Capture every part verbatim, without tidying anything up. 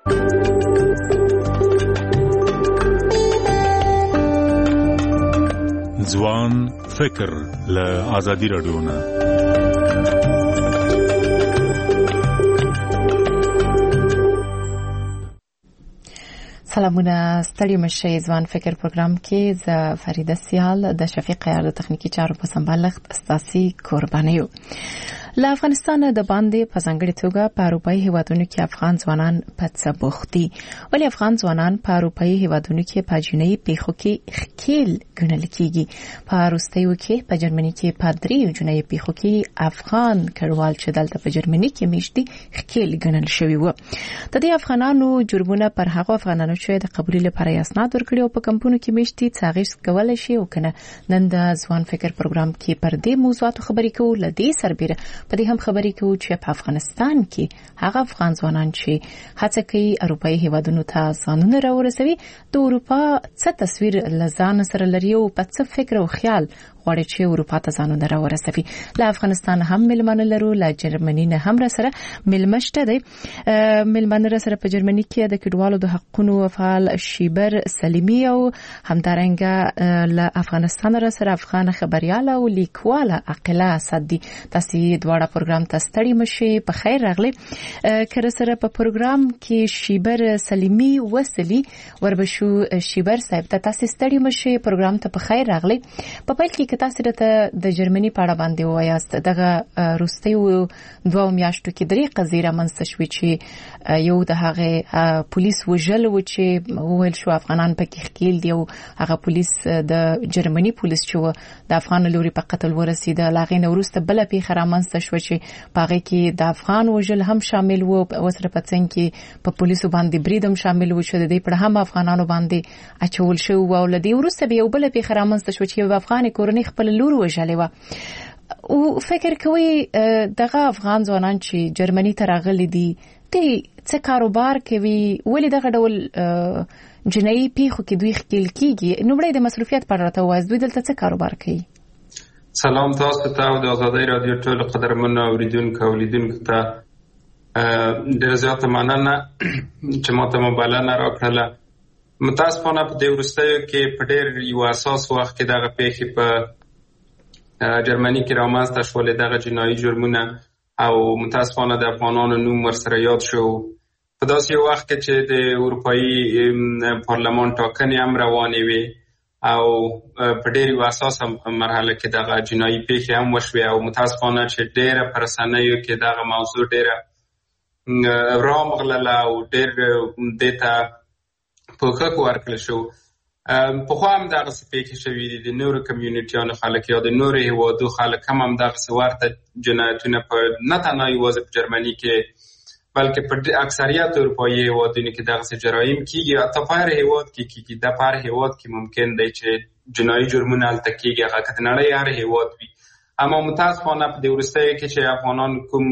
ځوان فکر له آزادي رادیو نه. سلامونه، ستړي مشئ. ځوان فکر پروګرام کې ز فریده سیال د شفیق عیار د تخنیکی چارو په سمبالښت استاسي قرباني یو. له افغانستان د باندې په ځانګړي توګه په اروپایي هیوادونو کې افغان ځوانان په څه بوخت دي، ولې افغان ځوانان په اروپایي هیوادونو کې په جنایي پیښو کې ښکیل ګڼل کیږي. په روسیو کې په جرمني کې په دریو جنایي پیښو کې افغان کډوال چې دلته په جرمني کې میشتي ښکیل ګڼل شوی و. د دې افغانانو جرمونه پر هغه افغانانو چې د قبول لپاره اسناد ورکړي او په کمپونو کې میشتي څاغیس کولای شي او کنه. نن د ځوان فکر پروګرام کې پر دې موضوعاتو خبرې کوو. لدې سربېره په دې هم خبرې کوو چې په افغانستان کې هغه افغان ځوانان چې هڅه کوي اروپایي هیوادونو ته ځانونه راورسوي، د اروپا څه تصویر لزان سره لري او په څه فکر او خیال غواړي چې اروپا ته ځانونه راورسوي. له افغانستان هم ملمنه لرو، له جرمني نه هم را سره ملمشته دی. ملمنه را سره په جرمني کې د کډوالو د حقوقو فعال شیبر سلیمی او همدارنګه له افغانستان را سره افغان خبرياله او لیکواله عقله اسدي. تاسو دواړه پروګرام ته ستړي مشئ، په خیر راغلي. کله سره په پروګرام کې شیبر سلیمی وسلی وربشو. شیبر صاحب ته تاسو ستړي مشئ، پروګرام ته په خیر راغلي. په پیل کې تاسو ته د جرمني په اړه باندې وایاست. دغه روسیو دوه میاشتو کې درې قضیې رامنځته شوې چې یو د هغه پولیس وژل و چې ویل شو افغانان پکې ښکیل دي، او هغه پولیس د جرمني پولیس چې د افغان لوري په قتل ورسید. لاغې نو وروسته بل پیښه رامنځته شو چې پاغه کې د افغان وژل هم شامل وو، وسره پڅنګ کې په پولیسو باندې بریدم شامل وو چې د دې پر هم افغانانو باندې اچول شو. او لدی وروسته به یو بل پیښه رامنځته شو چې یو افغان کورنۍ خپل لور وژلې و. او فکر کوي دغه افغان ځوانان چې جرمني ته راغلي دي دوی څه کاروبار کوي، ولې دغه ډول جنایي پیښو کې دوی ښکیل کیږي؟ نومړی د مصروفیت پر راته وایي دوی دلته څه کاروبار کوي؟ سلام تاسو ته او د آزادۍ رادیو ټول قدرمنو اوریدونکو او لیدونکو ته ډېر زیاته مننه چې ماته مبلغه راکړله. متاسفانه په دې وروستیو کې په ډېر یو اساس وخت کې دغه پیښې په جرمني کې رامنځته شولې، دغه جنایي جرمونه، او متاسفانه د افغانانو نوم ورسره یاد شو. په داسې یو وخت کې چې د اروپایي پارلمان ټاکنې هم روانې وې او په ډېر یو اساسه مرحله کې دغه جنایي پیښې هم وشوې، او متاسفانه چې ډېره په رسنیو کې دغه موضوع ډېره رامغلله او ډېر دې ته پوښښ ورکړل شو. پخوا هم دغسې پیښې شوي دي، د نورو کمیونټیانو خلک یا د نورو هېوادو خلک هم همدغسې ورته جنایتونه په نه تنها یوازې په جرمني کې بلکې په اکثریت اروپایي هېوادونو کې دغسې جرایم کېږي. حتی په هر هېواد کې کېږي، دا په هر هېواد کې ممکن دی چې جنایي جرمونه هلته کېږي، هغه که د نړۍ هر هېواد وي. اما متاسفانه په دې وروستیو کې چې افغانان کوم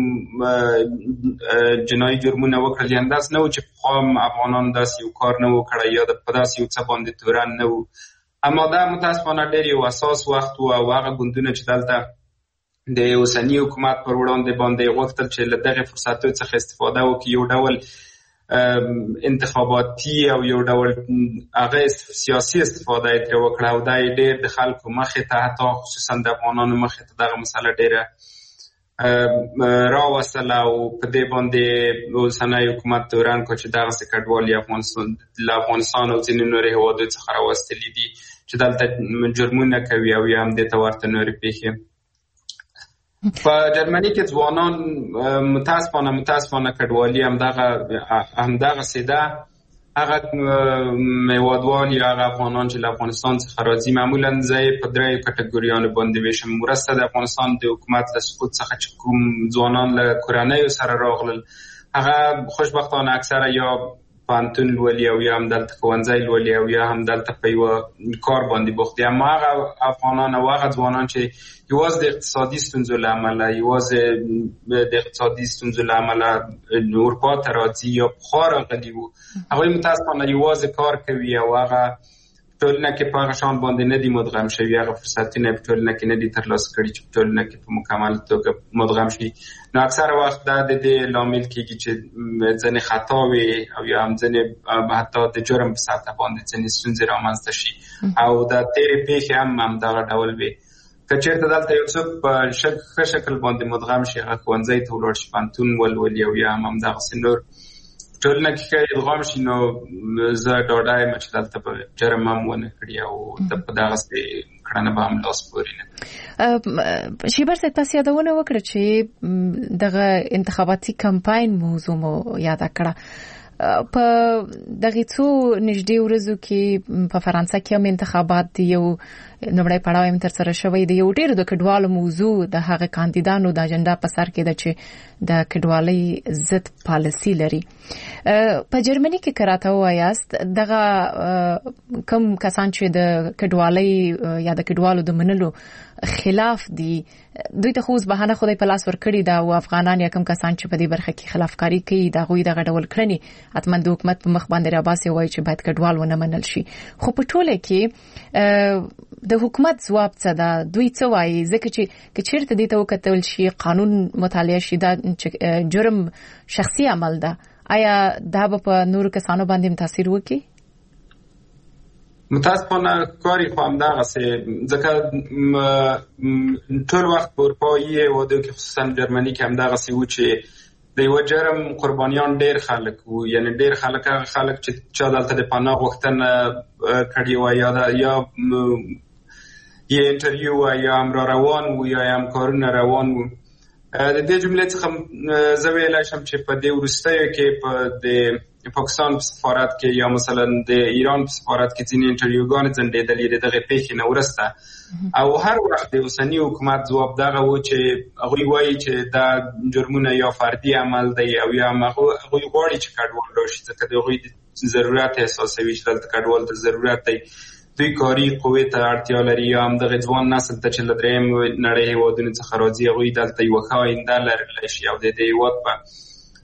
جنایي جرمونه وکړل، یعنې داسې نه و چې پخوا هم افغانانو داسې یو کار نه و کړی یا په داسې یو څه باندې تورن نه و. اما دا متاسفانه ډېر یو اساس وخت و، او هغه ګوندونه چې دلته د اوسني حکومت پر وړاندې باندې غوښتل چې له دغې فرصتو څخه استفاده وکړي، یو ډول انتخاباتي او یو ډول هغه سیاسي استفاده یې ترې وکړه، او دا یې ډېر د خلکو مخې ته، حتی خصوصا د افغانانو مخې ته دغه مسله ډېره راوستله، او په دې باندې اوسنی حکومت تورن کړ چې دغسې کډوال له افغانستان او ځینې نورې هېوادو څخه راوستلي دي چې دلته جرمونه کوي او یا هم دې ته ورته نورې پیښې. په جرمني کې ځوانان متاسفانه متاسفانه کډوالي همدغه همدغسې ده. هغه هېوادوال یا هغه افغانان چې له افغانستان څخه راځي، معمولا زه یې په دریو کټګوریانو باندې ویشم. وروسته د افغانستان د حکومت له سقوط څخه چې کوم ځوانان له کورنیو سره راغلل، هغه خوشبختانه اکثره یا پوهنتون لولي او یا هم دلته ښوونځی لولي او یا هم دلته په یوه کار باندې بوخت دي. اما هغه افغانان او هغه ځوانان چې یوازې د اقتصادي ستونزو له امله یوازې د اقتصادي ستونزو له امله اروپا ته راځي یا پخوا راغلي وو، هغوی متاسفانه یوازې کار کوي او هغه ټولنه کې په هغه شان باندې نه دي مدغم شوي، هغه فرصتونه په ټولنه کې نه دي ترلاسه کړي چې په ټولنه کې په مکمل توګه مدغم شي. نو اکثره وخت دا د دې لامل کېږي چې ځینې خطاوې او یا هم ځینې حتی د جرم په سطحه باندې ځینې ستونزې رامنځته شي او د تېرې پیښې هم همدغه ډول وي. که چېرته دلته یو څوک په ښه شکل باندې مدغم شي، هغه ښوونځي ته ولاړ شي، پوهنتون ولولي او یا هم همدغسې نور ټولنه کې ښه ادغام شي، نو زه ډاډه یم چې دلته به جرم هم ونه کړي او په دغسې کړنه به هم لاس پورې نه کړي. شیبر صاحب، تاسو یادونه وکړه چې دغه انتخاباتي کمپاین موضوع مو یاده کړه. په دغه څو نږدې ورځو کې په فرانسه کې هم انتخابات دي، یو نومړی پړاو هم ترسره شوی دی. یو ډېر د کډوالو موضوع د هغه کاندیدانو د اجنډا په سر کې ده چې د کډوالۍ ضد پالیسي لري. په جرمني کې کراته وایاست دغه کم کسان چې د کډوالۍ یا د کډوالو د منلو خلاف دي، دوی ته خو اوس بهانه خدای په لاس ورکړي ده او افغانان یا کم کسان چې په دې برخه کې خلافکاري کوي د هغوی دغه ډول کړنې حتما د حکومت په مخ باندې راباسي، وایي چې باید کډوال ونه منل شي. خو په ټوله کې د حکومت ځواب څه ده؟ دوی څه وایي؟ ځکه چې که چېرته دې ته وکتل شي، قانون مطالعه شي، دا جرم شخصي عمل ده، آیا دا به په نورو کسانو باندې هم تاثیر وکړي؟ متاسفانه کاری خو همدغسې، ځکه ټول وخت په اروپایي هېوادو کې خصوصا جرمني کې همدغسې وو چې د یوه جرم قربانیان ډېر خلک وو، یعنې ډېر خلک هغه خلک چې چا دلته د پناه غوښتنه کړې وه یا یا یې انټرویو وه یا هم را روان وو یا هم کارونه روان وو. د دې جملې څخه زه ویلی شم چې په دې وروستیو کې په د پاکستان په سفارت کې یا مثلا د ایران په سفارت کې ځینې انټرویوګانې ځنډېدلې د دغې پیښې نه وروسته، او هر وخت د اوسني حکومت ځواب دغه و چې هغوی وایي چې دا جرمونه یا فردي عمل دی او یا هم هغوی غواړي چې کډوال راشي، ځکه د هغوی د ضرورت احساسوي چې دلته کډوال ته ضرورت دی، دوی کاري قوې ته اړتیا لري یا هم دغه ځوان نسل ته چې له درېیم نړۍ هېوادونو څخه راځي هغوی دلته یوه ښه آینده لرلی شي او د دې هېواد په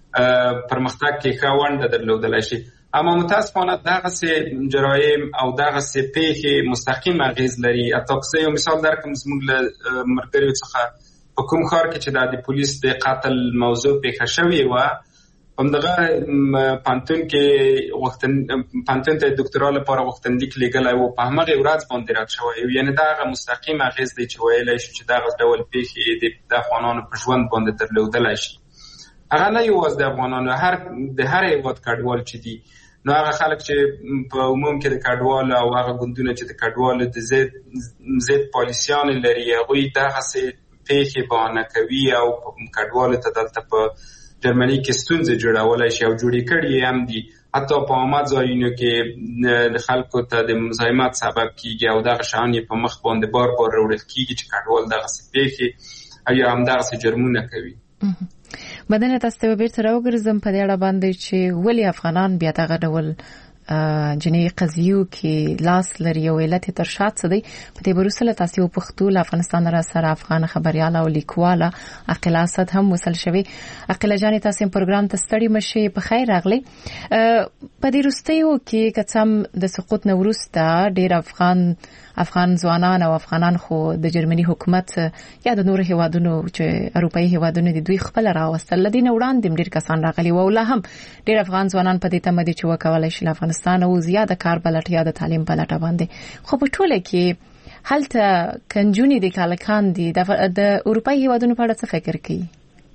پرمختګ کې ښه ونډه درلودلی شي. اما متاسفانه دغسې جرایم او دغسې پیښې مستقیم اغېز لري. حتی که زه یو مثال درکړم، زموږ له ملګریو څخه په کوم ښار کې چې دا د پولیس د قتل موضوع پیښه شوې وه، همدغه پوهنتون کې پوهنتون ته دکترا لپاره غوښتنلیک لیږلی و، په همغې ورځ باندې رد شوی. یعنې دا هغه مستقیم اغېز دی چې ویلی شو چې دغه ډول پیښې د افغانانو په ژوند باندې درلودلی شي. هغه نه یوازې د افغانانو، هر د هر هېواد کډوال چې دي، نو هغه خلک چې په عموم کې د کډوالو او هغه ګوندونه چې د کډوالو د ضد ضد پالیسیانې لري، هغوی دغسې پیښې بهانه کوي او کډوالو ته دلته په جرمني کې ستونزې جوړولی شي او جوړې کړي هم دي. حتی په عامه ځایونو کې د خلکو ته د مزاحمت سبب کېږي او دغه شیان یې په مخ باندې بار بار راوړل کېږي چې کډوال دغسې پیښې او یا هم دغسې جرمونه کوي. بدنه تاسو ته بیرته راوګرځم په دې اړه باندې چې ولې افغانان بیا دغه ډول جنې قضیو کې لاس لري او علت تر شات څه دی. په دې بروسله تاسو په پښتو له افغانستان را سره افغان خبرياله او لیکواله عقیله اسد هم وصل شوی. عقیله جان تاسو پروګرام ته ستړي مشي، په خیر راغلی. په دې وروستیو کې کڅم د سقوط نو وروسته ډېر افغان افغان ځوانان او افغانان خو د جرمني حکومت یا د نور هیوادونو چې اروپאי هیوادونو د دوی خپل راوستل لدی نه وړاندې ډېر کسان راغلي و، ولا هم ډېر افغان ځوانان په دې تمه دي چې وکولای شي افغانستان او زیاده کار بلټ یا د تعلیم بلټ باندې. خو په ټوله کې هلته کنجونی د کالکان دي د اروپאי هیوادونو په اړه څه فکر کوي؟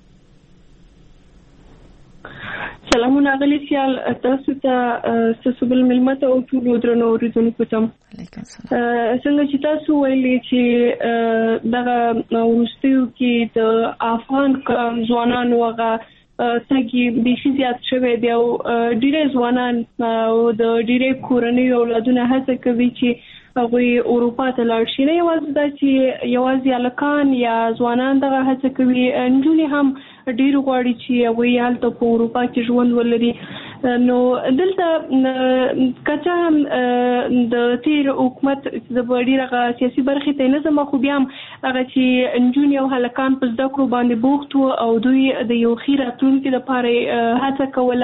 سلامونه غلی سیال، تاسو ته تاسو بل ملمت او ټول درنو اوریدونکو ته علیکم السلام. څنګه چې تاسو ویلي چې دغه وروستیو کې د افغان ځوانانو هغه تګي به زیات شوی دی او ډېر ځوانان او د ډېر کورنۍ اولادونه هڅه کوي چې هغه اروپا ته لاړ شي. نه یوازې دا چې یوازې الکان یا ځوانان دغه هڅه کوي، نجونې هم ډېر غواړي چې هغه هلته په اروپا کې ژوند ولري. نو دلته کچا هم د تیر حکومت د ډېر سیاسي برخې ته نه زما، خو بیا هم هغه چې نجونې او هلکان په زده کړو باندې بوخت وو او دوی د یو ښه راتلونکي لپاره هڅه کوله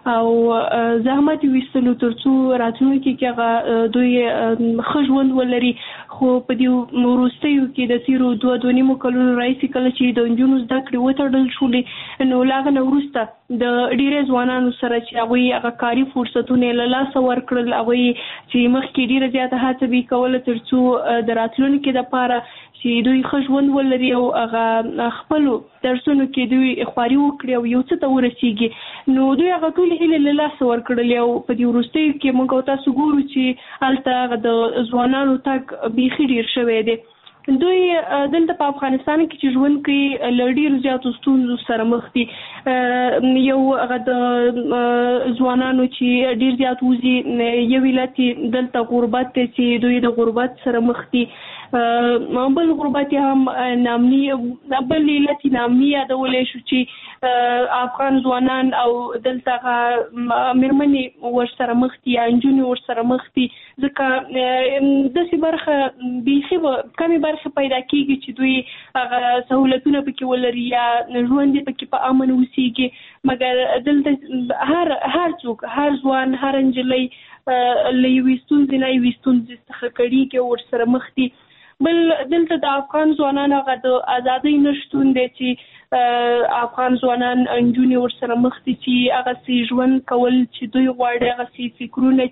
او زحمت وستلو ترڅو راتلونکي کې هغه دوی خژوند ولري. خو په دې وروستیو کې د تیرو دوه دوه نیمو کلونو راهیسې کله چې د نجونو زده کړې وتړل شولې نو له هغه نه وروسته د ډېرې ځوانانو سره چې هغوی هغه کاري فرصتونه یې له لاسه ورکړل، هغوی چې مخکې ډېره زیاته هڅه به یې کوله تر څو د راتلونکي دپاره چې دوی ښه ژوند ولري او هغه خپلو درسونو کې دوی خواري وکړي او یو څه ته ورسېږي. نو دوی هغه ټولې هیلې له لاسه ورکړلې او په دې وروستیو کې موږ او تاسو ګورو چې هلته هغه د ځوانانو تګ بیخي ډېر شوی دی. دوی دلته په افغانستان کې چې ژوند کوي له ډېرو زیاتو ستونزو سره مخ دي. یو هغه د ځوانانو چې ډېر زیات وځي، یو علت دلته غربت دی چې دوی د غربت سره مخ دي. بل غربت هم نامني، بل علت نامني یادولی شو چې افغان ځوانان او دلته مېرمنې ورسره مخ دي یا نجونې ورسره مخ دي، ځکه داسې برخه بیخي کمې برخې پیدا کېږي چې دوی هغه سهولتونه پکې ولري یا ژوند یې پکې په امن وسیږي. مګر دلته هر هر څوک، هر ځوان، هر نجلۍ له یوې ستونزې نه یوې ستونزې څخه کړېږي او ورسره مخ دي. بل دلته د افغان ځوانانو هغه د ازادۍ نشتون دی چې افغان ځوانان نجونې ورسره مخ دي چې هغسې ژوند کول چې دوی غواړي، هغسې فکرونه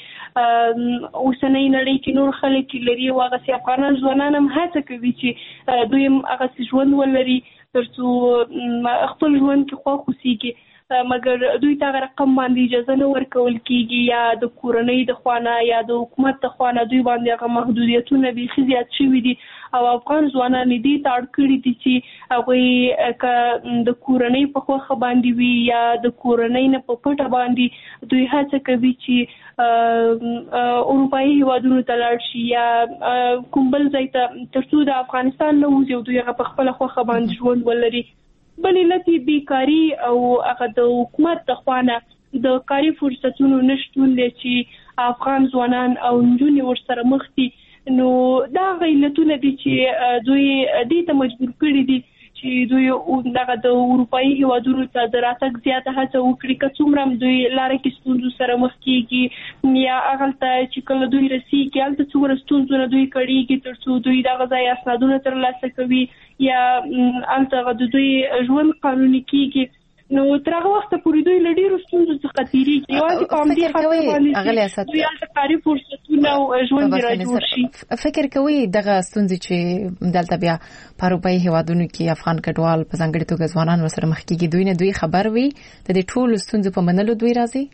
چې اوسنۍ نړۍ کې نور خلک لري او هغسې افغانان ځوانان هم هڅه کوي چې دوی هم هغسې ژوند ولري تر څو خپل ژوند کې خوښ اوسېږي. مګر دوی ته هغه رقم باندې اجازه نه ورکول کېږي یا د کورنۍ د خوا نه یا د حکومت د خوا نه دوی باندې هغه محدودیتونه بیخي زیات شوي دي او افغان ځوانان یې دې ته اړ کړي دي چې هغوی که د کورنۍ په خوښه باندې وي یا د کورنۍ نه په پټه باندې دوی هڅه کوي چې اروپایي هیوادونو ته لاړ شي یا کوم بل ځای ته تر څو د افغانستان نه وځي او دوی هغه په خپله خوښه باندې ژوند ولري. بل علت یې بیکاري او هغه د حکومت د خوا نه د کاري فرصتونو نشتون دی چې افغان ځوانان او نجونې ورسره مخ دي. نو دا هغه علتونه دي چې دوی دې ته مجبور کړي دي چې دوی دغه د اروپایي هیوادونو ته د راتګ زیاته هڅه وکړي، که څومره هم دوی لاره کې ستونزو سره مخ کېږي یا هغلته چې کله دوی رسېږي هلته څومره ستونزونه دوی کړېږي تر څو دوی دغه ځای اسنادونه ترلاسه کوي یا هلته د دوی ژوند قانوني کېږي. نو تر هغه وخته پورې دوی له ډېرو ستونزو څخه تېرېږي. یوازې په همدې خاطر باندې دوی هلته کاري فرصتونه او ژوند یې راجوړ شي. فکر کوئ دغه ستونزې چې دلته بیا په اروپایي هیوادونو کې افغان کډوال په ځانګړې توګه ځوانان ورسره مخ کېږي، دوی نه دوی خبر وي د دې ټولو ستونزو په منلو دوی راځي؟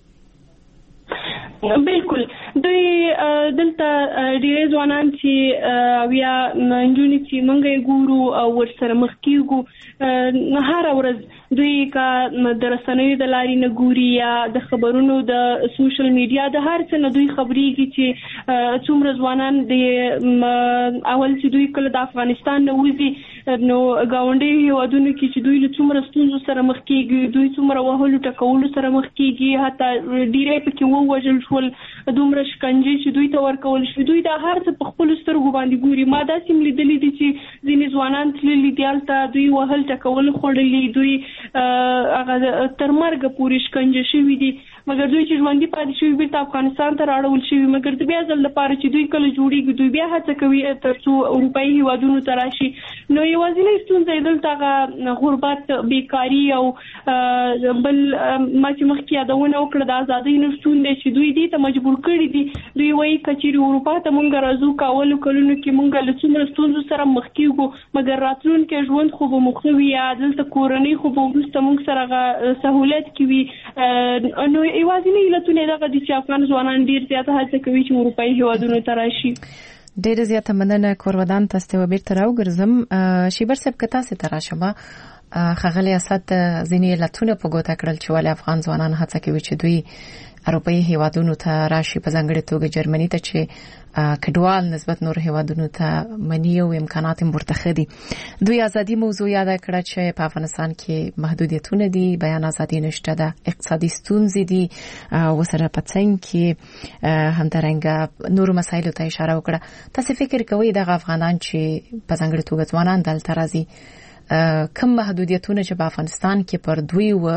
بالکل. دوی دلته ډېری ځوانان چې بیا نجونې چې موږ یې ګورو او ورسره مخ کېږو هره ورځ دوی که د رسنیو د لارې نه ګوري یا د خبرونو د سوشل میډیا د هر څه نه دوی خبرېږي چې څومره ځوانان د اول چې دوی کله د افغانستان نه وځي نو ګاونډي هیوادونو کې چې دوی له څومره ستونزو سره مخ کېږي، دوی څومره وهلو ټکولو سره مخ کېږي، حتی ډېری پکې ووژل شول، دومره شکنجې چې دوی ته ورکول شوي، دوی دا هر څه په خپلو سترګو باندې ګوري. ما داسې هم لیدلي دي چې ځینې ځوانان تللي دي هلته دوی وهل ټکول خوړلي، دوی هغه تر مرګه پورې شکنجه شوي دي، مګر دوی چې ژوندي پاتې شوي بیرته افغانستان ته راړول شوي. مګر د بیا ځل لپاره چې دوی کله جوړېږي دوی بیا هڅه کوي تر څو اروپایي هیوادونو ته راشي. نو یوازینۍ ستونزه یې دلته هغه غربت، بیکاري او بل ما چې مخکې یادونه وکړه د ازادۍ نشتون دی چې دوی دې ته مجبور کړي دي. دوی وایي که چېرې اروپا ته مونږ راځو که اولو کلونو کې مونږ له څومره ستونزو سره مخ کېږو، مګر راتلونکی ژوند خو به مو ښه وي یا دلته کورنۍ خو به وروسته مونږ سره هغه سهولت کې وي. نو یوازینۍ علتونه یې دغه دي چې افغان ځوانان ډېر زیاته هڅه کوي چې اروپایي هیوادونو ته راشي. ډېره زیاته مننه کورودان، تاسو ته بیرته راوګرځم. شیبر صاحب که تاسې ته راشم، ښاغلی اسد ځینې علتونه په ګوته کړل چې ولې افغان ځوانان هڅه کوي چې دوی اروپایي هیوادونو ته راشي، په ځانګړې توګه جرمني ته چې کډوال نسبت نور هیوادونو ته مني او امکانات هم ورته ښه دي. دوی ازادي موضوع یاده کړه چې په افغانستان کې محدودیتونه دي، بیان ازادي نشته ده، اقتصادي ستونزې دي، ورسره په څنګ کې همدارنګه نورو مسایلو ته اشاره وکړه. تاسو فکر کوئ دغه افغانان چې په ځانګړې توګه ځوانان دلته راځي کوم محدودیتونه چې په افغانستان کې پر دوی و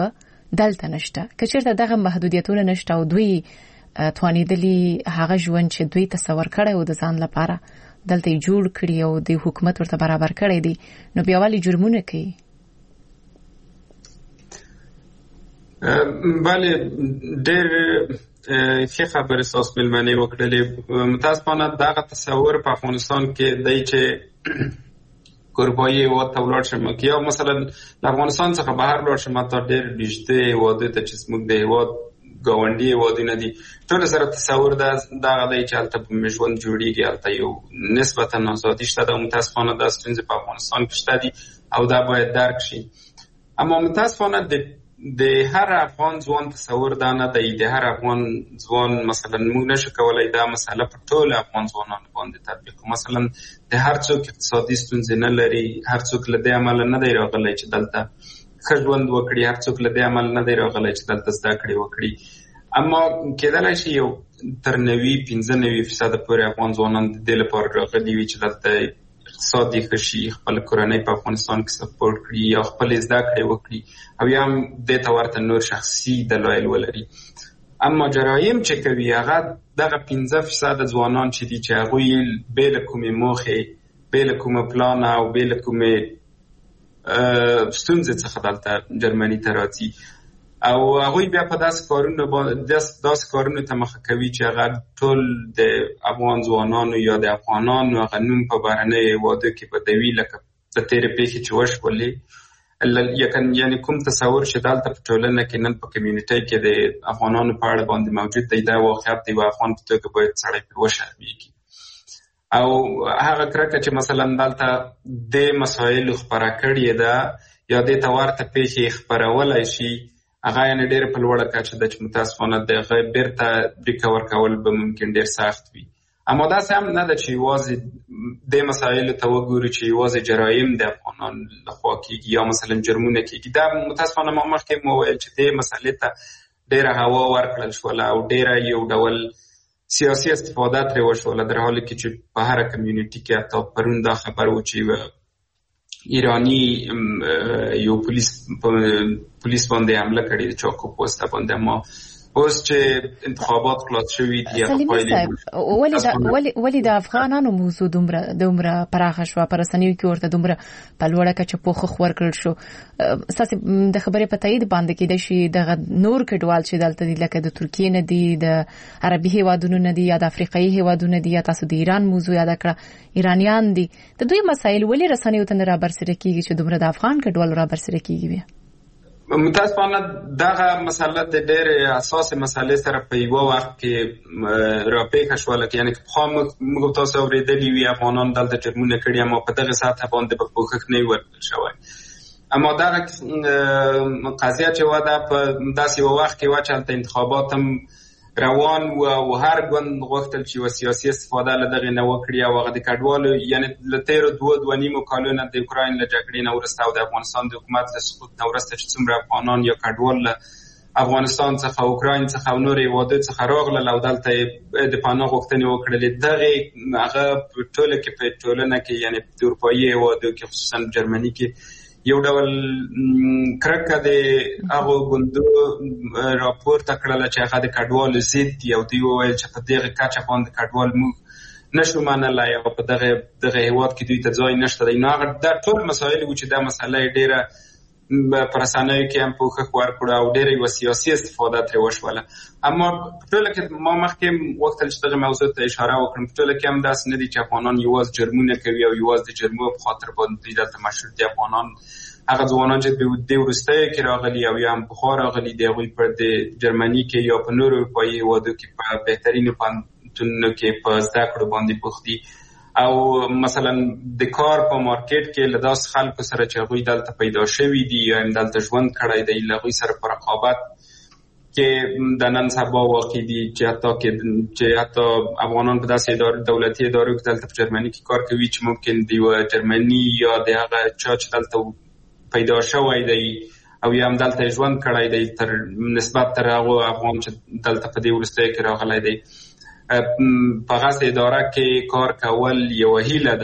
دلته نشته. که چیرته دغه محدودیتونه نشته او دوی توانیدلی هغه ژوند چې دوی تصور کړی او د ځان لپاره دلته جوړ کړی او د حکومت ورته برابر کړی دی، نو بیا ولې جرمونه کوي؟ بله، ډېر ښه خبرې ستاسو مېلمنې وکړلې. متاسفانه دغه تصور په افغانستان کې دی چې کوربایي هېواد ته ولاړ شم، که یا مثلا له افغانستان څخه بهر ولاړ شم، حتی ډېر نږدې هېوادونو ته چې زموږ د هېواد ګاونډي هېوادونه دي، ټول سره تصور دغه دی چې هلته به مې ژوند جوړېږي، هلته یو نسبتا ازادي شته ده. متاسفانه دا ستونزې په افغانستان کې شته دي او دا باید درک شي. اما متاسفانه د د هر افغان ځوان تصور دا نه دی. د هر افغان ځوان مثلا موږ نشو کولی دا مسله په ټول افغان ځوانانو باندې تطبیق کړو. مثلا د هر څوک اقتصادي ستونزې نه لري، هر څوک له دې امله نه دی راغلی چې دلته ښه ژوند وکړي، هر څوک له دې امله نه دی راغلی چې دلته زده کړې وکړي. اما کېدلی شي یو تر نوي پنځه نوي فیصده پورې افغان ځوانان د دې لپاره راغلي وي چې دلته اقتصاد یې ښه شي، خپل کورنۍ په افغانستان کې سپورټ کړي یا خپل زده کړې وکړي، او یا هم دې ته ورته نور شخصي دلایل ولري. اما جرایم چې کوي هغه دغه پنځه فیصده ځوانان چې دي چې هغوی بې له کومې موخې، بې له کومه پلان او بې له کومې ستونزې څخه دلته جرمني ته راځي، او هغوی بیا په داسې کارونو داسې کارونو ته مخه کوي چې هغه ټول د افغان ځوانانو یا د افغانانو هغه نوم په بهرنیو هېوادو کې بدوي، لکه د تېرې پېښې چې وشولې. یعنې کوم تصور چې دلته په ټولنه کې نن په کمیونټۍ کې د افغانانو په اړه باندې موجود دی، دا واقعیت د یو افغان په توګه باید سړی پرې وشرمېږي. او هغه کرکه چې مثلا دلته د مسایلو خپره کړې ده یا دې ته ورته پېښې خپرولی شي، هغه یعنې ډېر په لوړه کچه ده چې متاسفانه د هغه بېرته ریکور کول به ممکن ډېر سخت وي. اما داسې هم نه ده چې یوازې دې مسایلو ته وګورو چې یوازې جرایم د افغانان لخوا کېږي یا مثلا جرمونه کېږي. دا متاسفانه ما مخکې مو وویل چې دې مسئلې ته ډېره هوا ورکړل شوله او ډېره یو ډول سیاسي استفاده ترې وشوله، در حالی کې چې په هره کمیونټي کې حتی پرون دا خبر و چې ایرانی یو پولیس پولیس باندې حمله کړې ده چاکو پوسته باندې. اما اوس چې انتخابات خلاص شوي دي ولې د افغانانو موضوع دومره دومره پراخه شوه په رسنیو کې، ورته دومره په لوړه کچه پوښښ ورکړل شو؟ ستاسې د خبرې په تایید باندې کېدای شي دغه نور کډوال چې دلته دي لکه د ترکیې نه دي، د عربي هېوادونو نه دي یا د افریقایي هېوادونو دي، یا تاسو د ایران موضوع یاده کړه، ایرانیان دي، د دوی مسایل ولې رسنیو ته نه رابرسېره کېږي چې دومره د افغان کډوالو رابرسېره کېږي؟ بیا متاسفانه دغه مسله د ډېرې اساسي مسلې سره په یوه وخت کې راپېښه شوله، یعنې که پخوا موږ تاسو اورېدلي وي افغانان دلته جرمونه کړي، اما په دغه سطحه باندې به پوښښ نه وي ورکړل شوی. اما دغه قضیه چې وه دا په داسې یوه وخت کې وه چې هلته انتخابات هم روان و او هر ګوند غوښتل چې یوه سیاسي استفاده له دغې نه وکړي، او هغه د کډوالو یعنې له تېرو دوه دوه نیمو کالو نه د اوکراین له جګړې نه وروسته او د افغانستان د حکومت له سقوط نه وروسته چې څومره افغانان یا کډوال له افغانستان څخه، اوکراین څخه او نورو هېوادو څخه راغلل او دلته د پناه غوښتنې وکړلې، دغې هغه په ټوله کې په ټولنه کې یعنې په اروپایي هېوادو کې خصوصا جرمني کې یو ډول کرکه د هغو ګوندو راپورته کړله چې هغه د کډوالو ضد دي، او دوی وویل چې په دغه کچه باندې کډوال موږ نشو منلی او په دغه دغه هېواد کې دوی ته ځای نشته دی. نو هغه دا ټول مسایل وو چې دا مسله یې ډېره په رسنیو کې هم پوښښ ورکړو او ډېره یوه سیاسي استفاده ترې وشوله. اما په ټوله کې ما مخکې غوښتل چې دغه موضوع ته اشاره وکړم، په ټوله کې هم داسې نه دي چې افغانان یوازې جرمونه کوي او یوازې د جرمو په خاطر باندې دلته مشهور دي. افغانان هغه ځوانان چې د وروستیو کې راغلي او یا هم پخوا راغلي دي، هغوی په د جرمني کې یا په نورو اروپایي هېوادو کې په بهترینو پوهنتونونو کې په زده کړو باندې بوخت دي، او مثلا د کار په مارکیټ کې له داسې خلکو سره چې هغوی دلته پیدا شوي دي یا هم دلته ژوند کړی دی، له هغوی سره په رقابت کې د نن سبا واقع دي چې حتی چې حتی افغانان په داسې دولتي ادارو کې دلته په جرمني کې کار کوي چې ممکن د یوه جرمني یا د هغه چا چې دلته پیدا شوی دی او یا هم دلته ژوند کړی دی تر نسبت تر هغو افغان چې دلته په دې وروستیو کې راغلی دی په هغه اداره کې کار کول یوه هیله ده.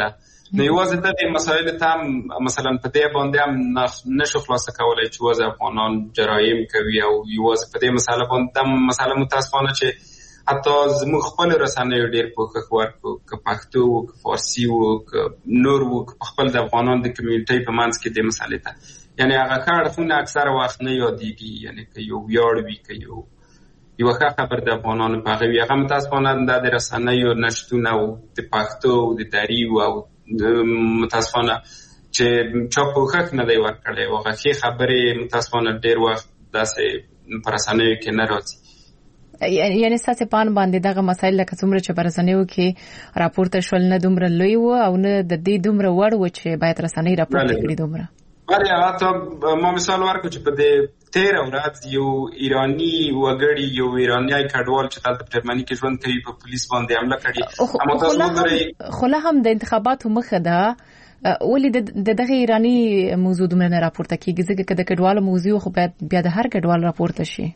نو یوازې دغه مسایل ته هم مثلا په دې باندې هم نشو خلاصه کولای چې وځي افغانان جرایم کوي او یوازې په دې مسله باندې هم مسله متاسفانه چې حتی زموږ خپل رسنیو ډېر پوښښ ورکړو که پښتو وو که فارسي وو که نور وو که خپل د افغانانو د کمیونټۍ په منځ کې دې مسلې ته یعنې هغه ښه اړخونه اکثره وخت نه یادېږي یعنې که یو ویاړ وي که یو یوه ښه خبر د افغانانو په هغه وي هغه متاسفانه دا د رسنیو نشتون او د پښتو د دري او متاسفانه چې چا پوښښ نه دی ورکړی هغه ښې خبرې متاسفانه ډېر وخت داسې په رسنیو کې نه راځي. یعنی ستاسو پان باندې دغه مسایل لکه څومره چې برسنیو کې راپورته شول نه دومره لوی و او نه د دې دومره وړ و چې باید رسنۍ راپورته کړي دومره. بله حتی ما مثال ورکړو چې په دې تیره ورځ یو ایرانی وګړي یو ایرانی کډوال چې دلته په جرمني کې ژوند کوي په پولیس باندې حمله کړې. اما تاسو وګورئ خو لا هم د انتخاباتو مخه ده ولې د دغه ایرانی موضوع دومره نه راپورته کیږي ځکه چې د کډوالو موضوع خو باید بیا د هر کډوال راپورته شي.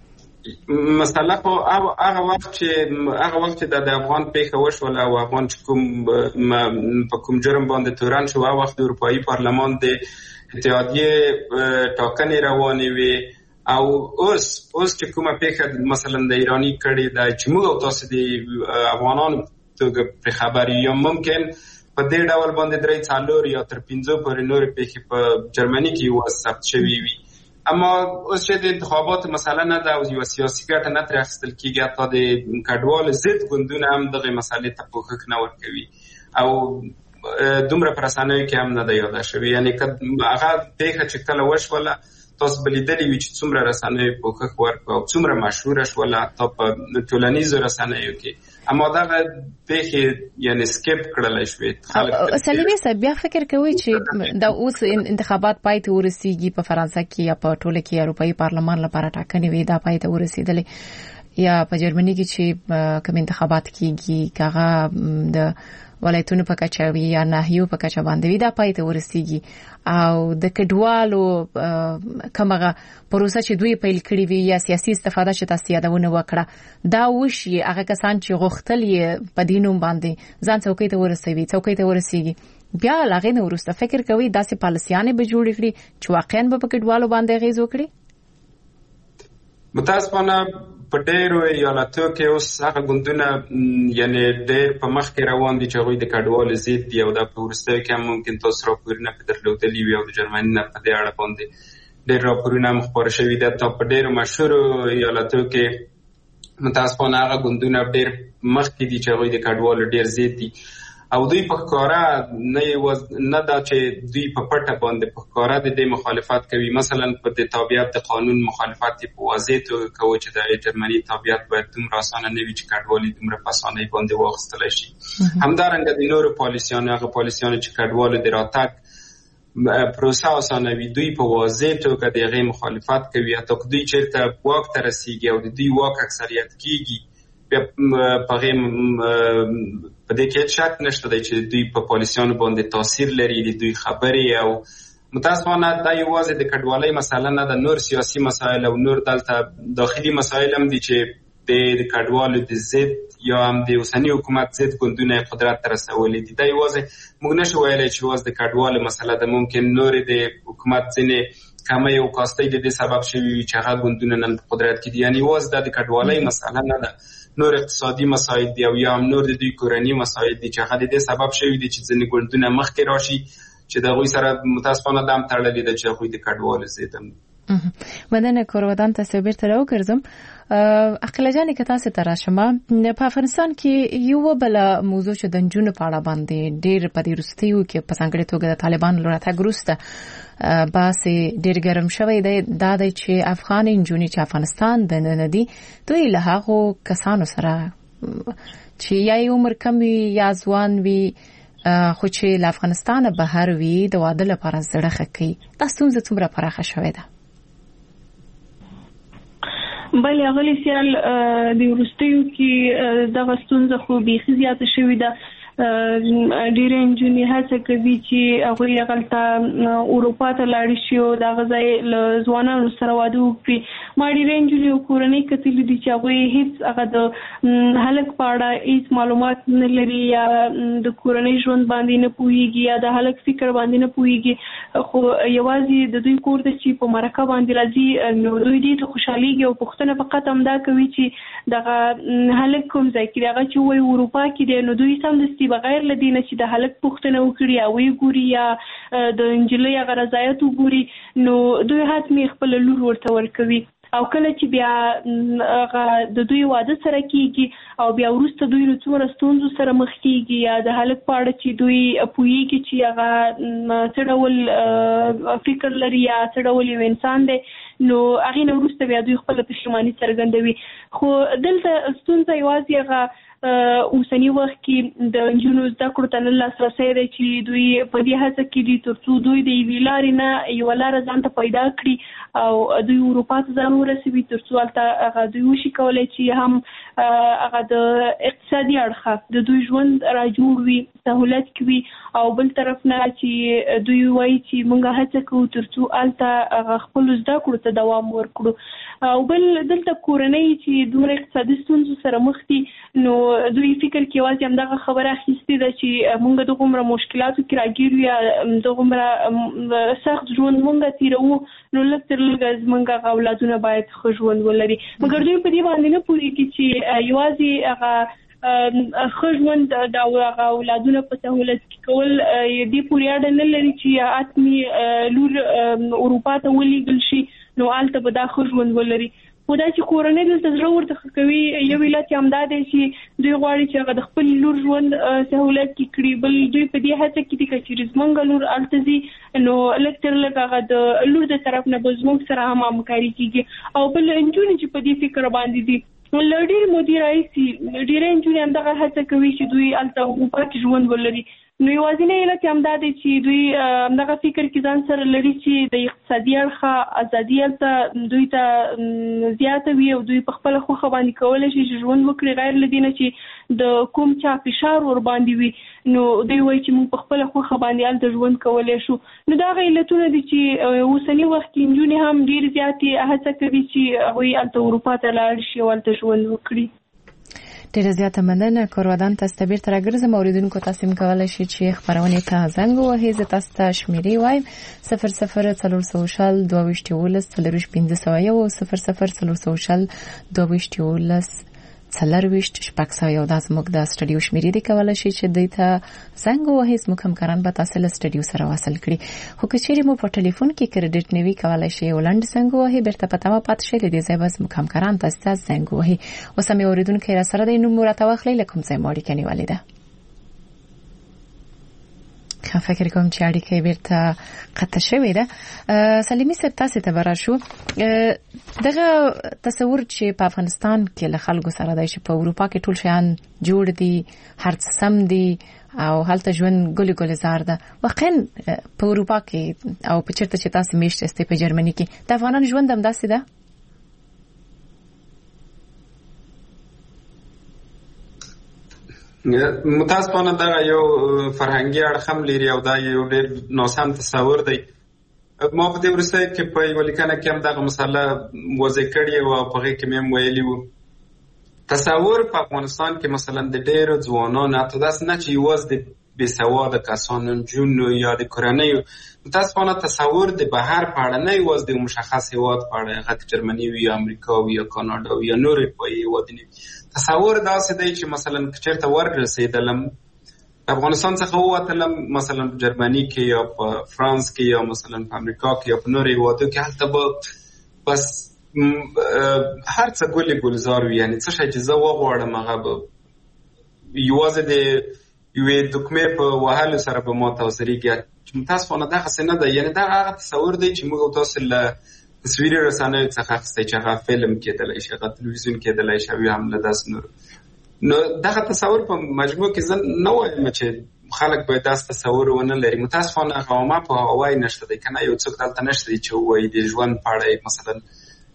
مثلا خو هغه وخت چې هغه وخت چې د افغان پیښه وشوله او افغان چې کوم په کوم جرم باندې تورن شو هغه وخت د اروپایي پارلمان د اتحادیې ټاکنې روانې وې او اوس اوس چې کومه پیښه مثلا د ایرانی کړې ده چې موږ او تاسو د افغانانو په خبر یو ممکن په دې ډول باندې درې څلور یا تر پنځه پورې نور پیښې په جرمني کې یو ثبت شوي وي. اما اوس چې د انتخاباتو مسله نه ده او یو سیاسي ګټه نه ترې اخیستل کېږي حتی د کډوالو ضد ګوندونه هم دغه مسلې ته پوښښ نه ورکوي او دومره په رسنیو کې هم نه ده یاده شوې یعنې که هغه پیښه چې کله وشوله تاسو به لیدلي وي چې څومره رسنیو پوښښ ورکړو او څومره مشهوره شوله حتی په ټولنیزو رسنیو کې اما دغه پیښې یعنې سکیپ کړلی شوې. سلیمي صاحب بیا فکر کوئ چې د اوس انتخابات پای ته ورسیږي په فرانسه کې یا په ټوله کې اروپایي پارلمان لپاره ټاکنې وي دا پای ته ورسېدلې یا په جرمني کې چې کوم انتخابات کیږي هغه د ولایتونو په کچه وي یا ناحیو په کچه باندې وي دا پای ته ورسیږي او د کډوالو کومه پروسه چې دوی پیل کړی وي یا سیاسي استفاده چې تاسو یادونه وکړه دا وشي هغه کسان چې غوښتل یې په دینوم باندې ځان څوکۍ ته ورسوي څوکۍ ته ورسیږي بیا هغه نه ورسته فکر کوي داسې پالیسیانه به جوړ کړي چې واقعا به په کډوالو باندې غیز وکړي. متاسفانه په ډېرو ایالاتو کې اوس هغه ګوندونه یعنې ډېر په مخ کې روان دي چې هغوی د کډوالو ضد دي او دا په وروستیو کې هم ممکن تاسو راپورونه په درلودلي وي او د جرمني نه په دې اړه باندې ډېر راپورونه هم خپاره شوي دي. حتی په ډېرو مشهورو ایالاتو کې متاسفانه هغه ګوندونه ډېر مخ کې دي چې هغوی د کډوالو ډېر ضد دي او دوی په ښکاره نه نه دا چې دوی په پټه باندې په ښکاره د دې مخالفت کوي. مثلا په د تابعیت د قانون مخالفت یې په واضح توګه کوي چې د جرمني تابعیت باید دومره اسانه نه وي چې کډوالي دومره په اسانۍ باندې واخیستلی شي. همدارنګه د نورو پالیسیانو هغه پالیسیانو چې کډوالو د راتګ پروسه اسانوي دوی په واضح توګه د هغې مخالفت کوي. حتی که دوی چېرته واک ته رسیږي او د دوی واک اکثریت کېږي بیا په هغې په دې کې شک نشته دی چې دوی په پالیسیانو باندې تاثیر لري د دوی خبرې او متاسفانه دا یوازې د کډوالۍ مسله نه ده نور سیاسي مسایل او نور دلته داخلي مسایل هم دي چې د کډوالو د ضد یا هم د اوسني حکومت ضد ګوندونه قدرت ته رسولي دي. دا یوازې موږ نشو ویلی چې یوازې د کډوالو مسله ده ممکن نورې د حکومت ځینې کمۍ او کاستۍ د دې سبب شوي وي چې هغه ګوندونه نن په قدرت کې دي یعنې یوازې دا د کډوالۍ مسله نه ده نور اقتصادي مسایل دي او یا هم نور د دوی کورني مسایل دي چې هغه د دې سبب شوي دي چې ځینې ګوندونه مخکې راشي چې د هغوی سره متاسفانه دا هم تړلې ده چې هغوی د کډوالو ضد هم مننه کورودان تاسو بیرته راوګرځم. عقیله جانې که تاسو ته راشم په افغانستان کې یو بل موضوع چې د نجونو په اړه باندې ډېر په دې وروستیو کې په ځانګړې توګه د طالبانو له راتګ وروسته باسي ډېر ګرم شوی دی دا دی چې افغان نجونې چې افغانستان دننه دي دوی له هغو کسانو سره چې یا یې عمر کم وي یا ځوان وي خو چې له افغانستانه بهر وي د واده لپاره زړه ښه کوي دا ستونزه څومره پراخه شوې ده؟ بل هغه سیال د ورستیو کې دغه ستونزه خو بیخي زیاته شوې ده ډېرې نجونې هڅه کوي چې هغوی هغلته اروپا ته لاړې شي او دغه ځای له ځوانانو سره واده وکړي. ما ډېرې نجونې او کورنۍ کتلي دي چې هغوی هېڅ هغه د هلک په اړه هېڅ معلومات نه لري یا د کورنۍ ژوند باندې نه پوهېږي یا د هلک فکر باندې نه پوهېږي، خو یوازې د دوی کور ته چې په مرکه باندې راځي نو دوی دې ته خوشحالېږي او پوښتنه فقط همدا کوي چې دغه هلک کوم ځای کې دی، هغه چې وایي اروپا کې دی، نو دوی سمدستي بغیر له دې نه چې د هلک پوښتنه وکړي یا ویې ګوري یا د نجلۍ هغه رضایت وګوري، نو دوی حتمي خپله لور ورته ورکوي. او کله چې بیا هغه د دوی واده سره کېږي او بیا وروسته دوی له څومره ستونزو سره مخ کېږي یا د هلک په اړه چې دوی پوهېږي چې هغه څه ډول فکر لري یا څه ډول یو انسان دی، نو هغې نه وروسته بیا دوی خپله پښیماني څرګندوي. خو دلته ستونزه یوازې هغه اوسني وخت کې د نجونو زده کړو ته نه لاسرسی دی چې دوی په دې هڅه کې دي تر څو دوی د یوې لارې نه یوه لاره ځان ته پیدا کړي او دوی اروپا ته ځان ورسوي تر څو هلته هغه دوی وشي کولی چې هم هغه د اقتصادي اړخه د دوی ژوند را جوړ وي، سهولت کوي، او بل طرف نه چې دوی وایي چې موږ هڅه کوو تر څو هلته هغه خپلو زده کړو ته دوام ورکړو. او بل دلته کورنۍ چې دومره اقتصادي ستونزو سره مخ دي نو دوی فکر کې یوازې همدغه خبره اخیستې ده چې موږ دغومره مشکلاتو کې راګیر یو یا دغومره سخت ژوند موږ تېروو نو لږ تر لږه زموږ هغه اولادونه باید ښه ژوند ولري. مګر دوی په دې باندې نه پوهېږي چې یوازې هغه ښه ژوند د هغه اولادونه په سهولت کې کول دې پورې اړه نه لري چې حتمي لور اروپا ته ولېږل شي نو هلته به دا ښه ژوند ولري. خو دا چې کورنۍ دلته زړه ورته ښه کوي یو علت یې همدا دی چې دوی غواړي چې هغه د خپل لور ژوند سهولت کې کړي. بل دوی په دې هڅه کې دي که چېرې زموږ لور هلته ځي نو لږ تر لږ هغه د لور د طرف نه به زموږ سره هم همکاري کېږي. او بل نجونې چې په دې فکر باندې دي له ډېرې مودې راهیسې ډېرې نجونې همدغه هڅه کوي چې دوی هلته اروپا کې ژوند ولري. نو یوازینی علت یې همدا دی چې دوی همدغه فکر کې ځان سره لري چې د اقتصادي اړخه ازادي هلته دوی ته زیاته وي او دوی په خپله خوښه باندې کولی شي چې ژوند وکړي غیر له دې نه چې د کوم چا فشار ور باندې وي نو دوی وایي چې موږ په خپله خوښه باندې هلته ژوند کولی شو. نو دا هغه علتونه دي چې اوسني وخت کې نجونې هم ډېرې زیاتې هڅه کوي چې هغوی هلته اروپا ته لاړ شي او هلته ژوند وکړي. ډیره زیاته مننه. کورودان تاسو ته بیرته راګرځم. اوریدونکو تاسو هم کولای شئ چې خبرونه ته زنګ ووهئ. زه تاسو ته شمیرې وایم صفر صفر څلور سوه شل دوه ویشت یولس څلور پنځه سوه یو صفر صفر څلور سوه شل دوه ویشت یولس څلور ویشت شپږ سوه یو. دا زموږ د سټډیو شمیرې دي، کولای شئ چې دوی ته زنګ ووهئ. زموږ همکاران به تاسو له سټډیو سره وصل کړي. خو که چیرې مو په ټلیفون کې کریډټ نه وي کولای شئ یو لنډ زنګ ووهئ، بیرته په تمه پاتې شئ. له دې ځایه به زموږ همکاران تاسو ته زنګ ووهي. اوس هم اوریدونکي را سره دی، نوم راته واخلئ له کوم ځای مو اړیکه نیولې ده. خو فکر کوم چې اړیکه بیرته قطع شوې ده. سلیمي صاحب تاسو ته براشو دغه تصور چې په افغانستان کې له خلکو سره دی چې په اروپا کې ټول شیان جوړ دي، هر څه سم دي او هلته ژوند ګل ګلزار ده. واقعا په اروپا کې او په چیرته چې تاسو میشت استې په جرمني کې د افغانانو ژوند هم داسې ده؟ متاسفانه دا یو فرهنګي اړخ هم لري او دا یو ډېر ناسم تصور دی. ما په دې وروستیو کې په یوه لیکنه کې هم دغه مسله وضع کړې وه او په هغې کې مې هم ویلي وو تصور په افغانستان کې مثلا د ډېرو ځوانانو حتی داسې نه چې یوازې د بېسواده کسانو نجونو یا د کورنیو متاسفانه تصور د بهر په اړه نه یوازې د مشخص هېواد په اړه هغه که جرمني وي یا امریکا وي یا کاناډا وي یا نور اروپایي هېوادونه وي. تصور داسې دی چې مثلا که چېرته وررسېدلم افغانستان څخه ووتلم مثلا په جرمني کې یا په فرانس کې یا مثلا په امریکا کې یا په نورو هېوادو کې هلته به بس هر څه ګلې ګلزار وي. یعنې څه شی چې زه وغواړم هغه به یوازې د یوې دکمې په وهلو سره به ما ته وسرېږي. متاسفانه دغسې نه ده. یعنې دا هغه تصور دی چې موږ او تاسو له تصویري رسنیو څخه اخیستی چې هغه فلم کېدلی شي، هغه تلویزیون کېدلی شي او یا هم له داسې نور. نو دغه تصور په مجموع کې زه نه وایم چې خلک باید داسې تصور ونه لري. متاسفانه هغه عامه پوهاوی نشته دی، که نه یو څوک دلته نشته دی چې ووایي د ژوند په اړه مثلا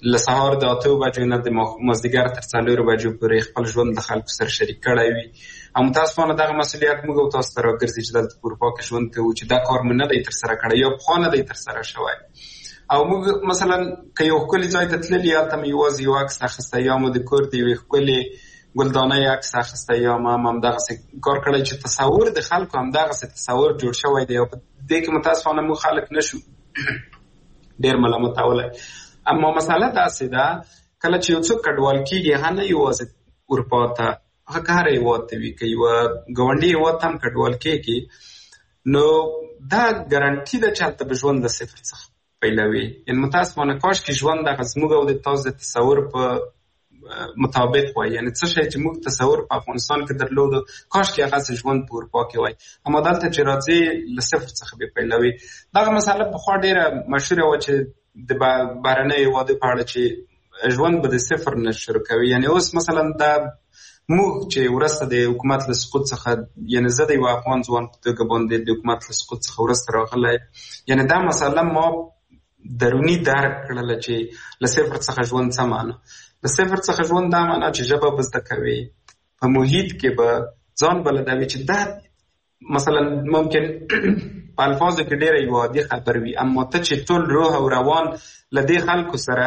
له سهار د اته بجو نه د مازدیګر تر څلورو بجو پورې خپل ژوند د خلکو سره شریک کړی وي. او متاسفانه دغه مسؤلیت موږ او تاسو ته راګرځي چې دلته په اروپا کې ژوند کوو چې دا کار مو نه دی ترسره کړی یا پخوا نه دی ترسره شوی. او موږ مثلا که یو ښکلي ځای ته تللي هلته مې یوازې یو عکس اخیستی یا مو د کور د یوې ښکلې ګلدانۍ عکس اخیستی یا ما هم همدغسې کار کړی چې تصور د خلکو همدغسې تصور جوړ شوی دی او په دې کې متاسفانه موږ خلک نه شو ډېر ملامتولی. اما مسله داسې ده کله چې یو څوک کډوال کېږي هغه نه یوازې اروپا ته هغه که هر هېواد ته وي که یوه ګاونډي هېواد ته هم کډوال کېږي نو دا ګارنټي ده چې هلته به ژوند د صفر څخه پیلوي. یعنې متاسفانه کاشکې ژوند دغه زموږ او د تاسو د تصور په مطابق وای، یعنې څه شی چې موږ تصور په افغانستان کې درلودو کاشکې هغسې ژوند په اروپا کې وای. اما دلته چې راځې له صفر څخه به پیلوي. دغه مسله پخوا ډېره مشهوره وه چې د بهرنیو هېوادو په اړه چې ژوند به د صفر نه شروع کوي. یعنې اوس مثلا دا موږ چې وروسته د حکومت له سقوط څخه یعنې زه د یو افغان ځوان په توګه باندې د حکومت له سقوط څخه وروسته راغلی یعنې دا مسله ما دروني درک کړله چې له صفر څخه ژوند څه معنی. له صفر څخه ژوند دا معنی چې ژبه به زده کوې، په محیط کې به ځان بلدوي چې دا مثلا ممکن په الفاظو کې ډېره یو عادي خبر وي اما ته چې ټول روح او روان له دې خلکو سره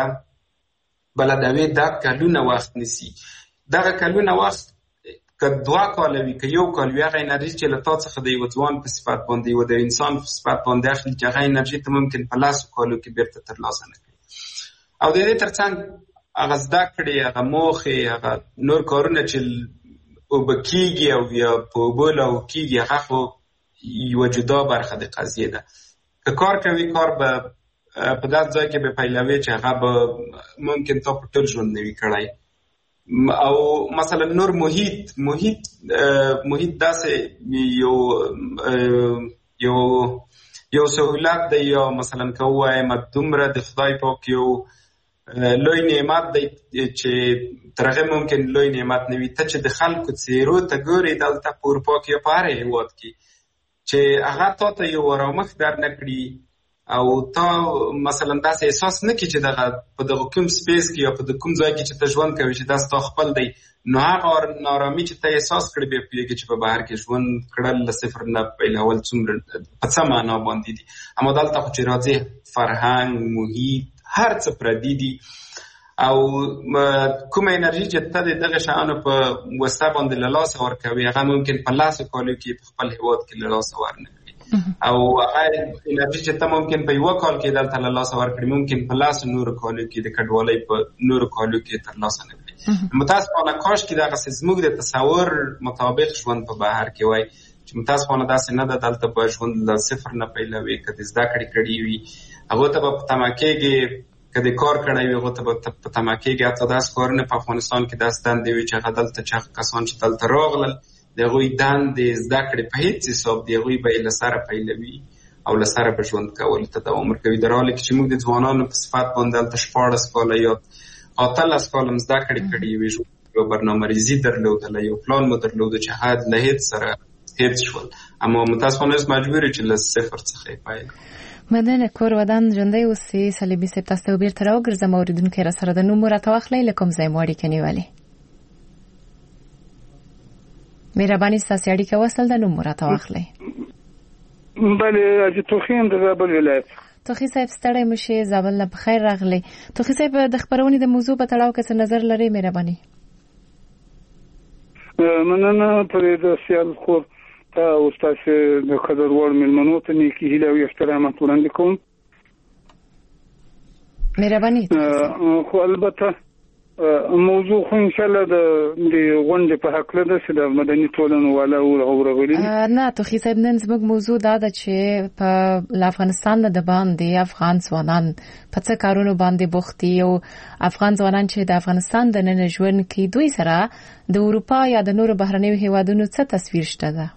بلدوي دا کلونه وخت نیسي. دغه کلونه وخت که دوه کاله وي که یو کال وي هغه انرژي چې له تا څخه د یوه ځوان په صفت باندې یوه د انسان په صفت باندې اخلي چې هغه انرژي ته ممکن په لسو کالو کې بیرته ترلاسه نه کړي. او د دې تر څنګ هغه زده کړې هغه موخې هغه نور کارونه چې اوبه کېږي او یا په اوبو لاو کېږي هغه خو یوه جدا برخه د قضیې ده. که کار کوي کار به په داسې ځای کې به پیلوي چې هغه به ممکن تا په ټول ژوند نه وي کړی. او مثلا نور محیط محیط محیط داسې یو یو یو سهولت دی یا مثلا که ووایم دومره د خدای پاک یو لوی نعمت دی چې تر هغې ممکن لوی نعمت نه وي. ته چې د خلکو څېرو ته ګورې دلته په اروپا کې یا په هر هېواد کې چې هغه تا ته یو ارامښت در نه کړي او تا مثلا داسې احساس نه کړي چې دغه په دغه کوم سپیس کې یا په د کوم ځای کې چې ته ژوند کوي چې دا ستا خپل دی نو هغه نارامي چې ته احساس کړې بیا پوهېږې چې په بهر کې ژوند کړل له صفر نه پیلول څومره په څه معنا باندې دي. اما دلته خو چې راځې فرهنګ محیط هر څه پردي دي او کومه انرژي چې ته د دغه شیانو په وسیله باندې له لاسه ورکوي هغه ممکن په لسو کالو کې په خپل هېواد کې له لاسه ورنه کړي. او هغه انرژي چې ته ممکن په یوه کال کې دلته له لاسه ورکړي ممکن په لسو نورو کالو کې د کډوالۍ په نورو کالو کې ترلاسه نه کړي. متاسفانه کاشکې دغسې زموږ د تصور مطابق ژوند په بهر کې وای چې متاسفانه داسې نه ده. دلته به ژوند له صفر نه پیلوي. که د زده کړې کړي وي هغو ته به په تمه کېږي، که د کار کړی وي هغو ته به په تمه کېږي. حتی داسې کارونه په افغانستان کې داسې دندې وي چې هغه دلته چې هغه کسان چې دلته راغلل د هغوی دندې زده کړې په هېڅ حساب د هغوی به یې له سره پیلوي او له سره به ژوند کولو ته دوام ورکوي. در حاله کې چې موږ د ځوانانو په صفت باندې هلته شپاړس کاله یا اتلس کاله هم زده کړې کړې وي، یو برنامه‌ریزي درلودله، یو پلان مو درلوده چې هغه له هېڅ سره هېڅ شول. اما متاسفانه اوس مجبور یو چې له صفر څخه یې پیل مدن کور ودان ژوندی اوسئ. صلیبي صاحب تاسو ته بیرته راوګرځم. اورېدونکي را سره د نوم راته واخلئ له کوم ځای مو اړیکه نیولې. مهرباني ستاسې اړیکه وصل ده، نوم مو راته واخلئ. بله حاجي توخي یم د زابل ولایت. توخي صاحب ستړی مو شئ، زابل نه په خیر راغلی. توخي صاحب د خپرونې د موضوع په تړاو کې څه نظر لرئ مهرباني؟ مننه پرې د سیال خور ته او ستاسې د قدر وړ مېلمنو ته نیکې هیلې او احترامات وړاندې کوم. مهرباني. خو البته موضوع خو انشاءالله د غونډې په هکله ده چې د مدني ټولنو والا ورغلي. نه توخي صاحب نن زموږ موضوع دا ده چې په افغانستان نه د باندې افغان ځوانان په څه کارونو باندې بوخت دي او افغان ځوانان چې د افغانستان د نن ژوند کې دوی سره د اروپا یا د نورو بهرنیو هیوادونو څه تصویر شته ده؟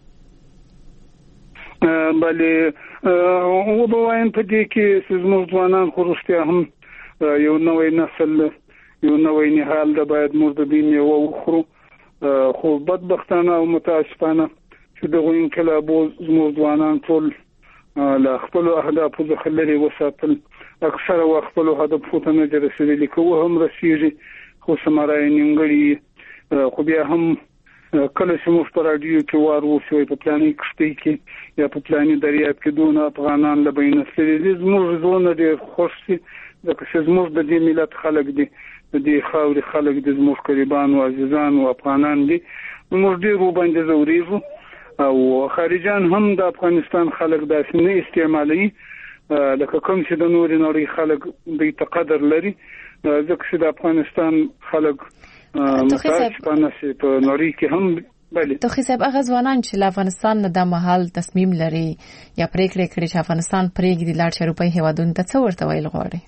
بله وبوایم په دې کې زموږ ځوانان خو رښتیا هم یو نوی نسل یو نوی نهال ده باید موږ د دې میوه وخورو. خو بدبختانه او متاسفانه چې دغه انقلابو زموږ ځوانان ټول له خپلو اهدافو څخه لرې وساتل اکثره وخت په هدف ته نه رسیدلی کوه هم رسیږي خو سمارای نیمګړي خو بیا هم کله چې موږ په رادیو کې وارو شوی په پلاني کشتۍ کې یا په پلاني دریاب کې دونه افغانان له بین سره زموږ زونه ډېر خوش دي ځکه چې زموږ د دې ملت خلک دي د دې خاورې خلک دي زموږ قریبان او عزیزان او افغانان دي موږ ډېر وباندې زورېږو او خارجان هم د افغانستان خلک داسې نه استعمالوي لکه کوم چې د نورې نړۍ خلک دوی ته قدر لري ځکه چې د افغانستان خلک متاسف پانسي په نړۍ کې هم بله توخی صاحب هغه ځوانان چې افغانستان نه د محل تصمیم لري یا پریکړه کړي چې افغانستان پرېږدي لاړ شي اروپای هیوادونو ته څه ورته ویل غواړي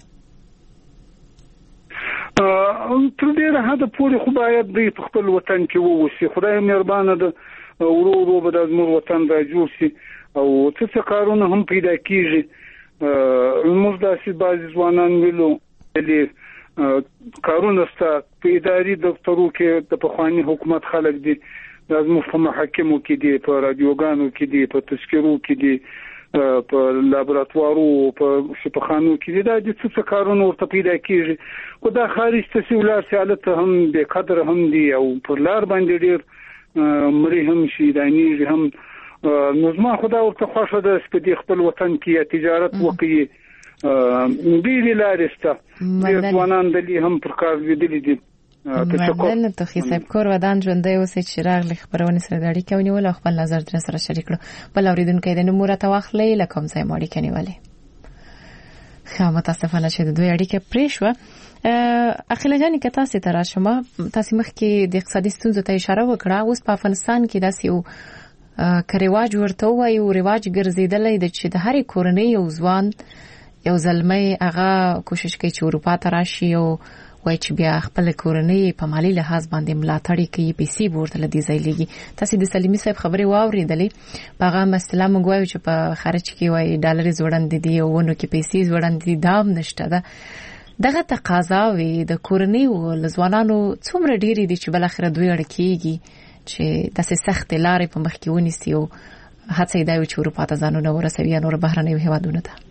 تر ډیره حد پورې خو باید دوی په خپل وطن کې ووسي خدای مهربانه ده ورو ورو به د زموږ وطن را جوړ شي او څه څه کارونه هم پیدا کیږي موږ داسې بعضې ځوانان ویلو چې کارونه ستا په اداري دفترو کې د پخواني حکومت خلک دي زموږ په محاکمو کې دي په رادیوګانو کې دي په تذکرو کې دي په لابراتوارو په شفاخانو کې دي دا د څه کارونه ورته پیدا کیږي خو دا خارج ته سیولار سیالت هم به قدر هم دي او پر لار باندې ډیر مری هم شي دانیږي هم نو زما خدا ورته خوښه ده چې خپل وطن کې تجارت وکړي ډېرې لارې شته ډېر ځوانان دلې هم پر کار لیدلي دي مننه توخی صاحب کور ودان ژوندی اوسئ چې راغلي خبرونه سره د اړیکې ونیول او خپل نظر در سره شریک کړو بل اورېدونکی د نوم راته واخلئ له کوم ځای مو اړیکه نیولې ښه متاسفانه چې د دوی اړیکه پرې شوه اخیله جانې که تاسې ته راشم تاسې مخکې د اقتصادي ستونزو ته اشاره وکړه اوس په افغانستان کې داسې یو که رواج ورته ووایو رواج ګرځېدلی دی چې د هرې کورنۍ یو ځوان یو زلمی هغه کوشش کوي چې اروپا ته راشي او وای چې بیا خپل کورنۍ په مالی لحاظ باندې ملاتړ کوي پیسې ورته لدی ځای لګي تاسو د سلیمي صاحب خبرې واورېدلې په هغه مسله موږ وایو چې په خارج کې وای ډالر زوړند دي او ونو کې پیسې زوړند دي دام نشته ده دغه تقاضا وي د کورنۍ او ځوانانو څومره ډېری دي چې بل اخر دوی اړ کېږي چې داسې سخت لارې په مخ کې ونیسي او هڅه یې دا وي چې اروپا ته ځانونه ورسوي یا نور بهرنیو هیوادونو ته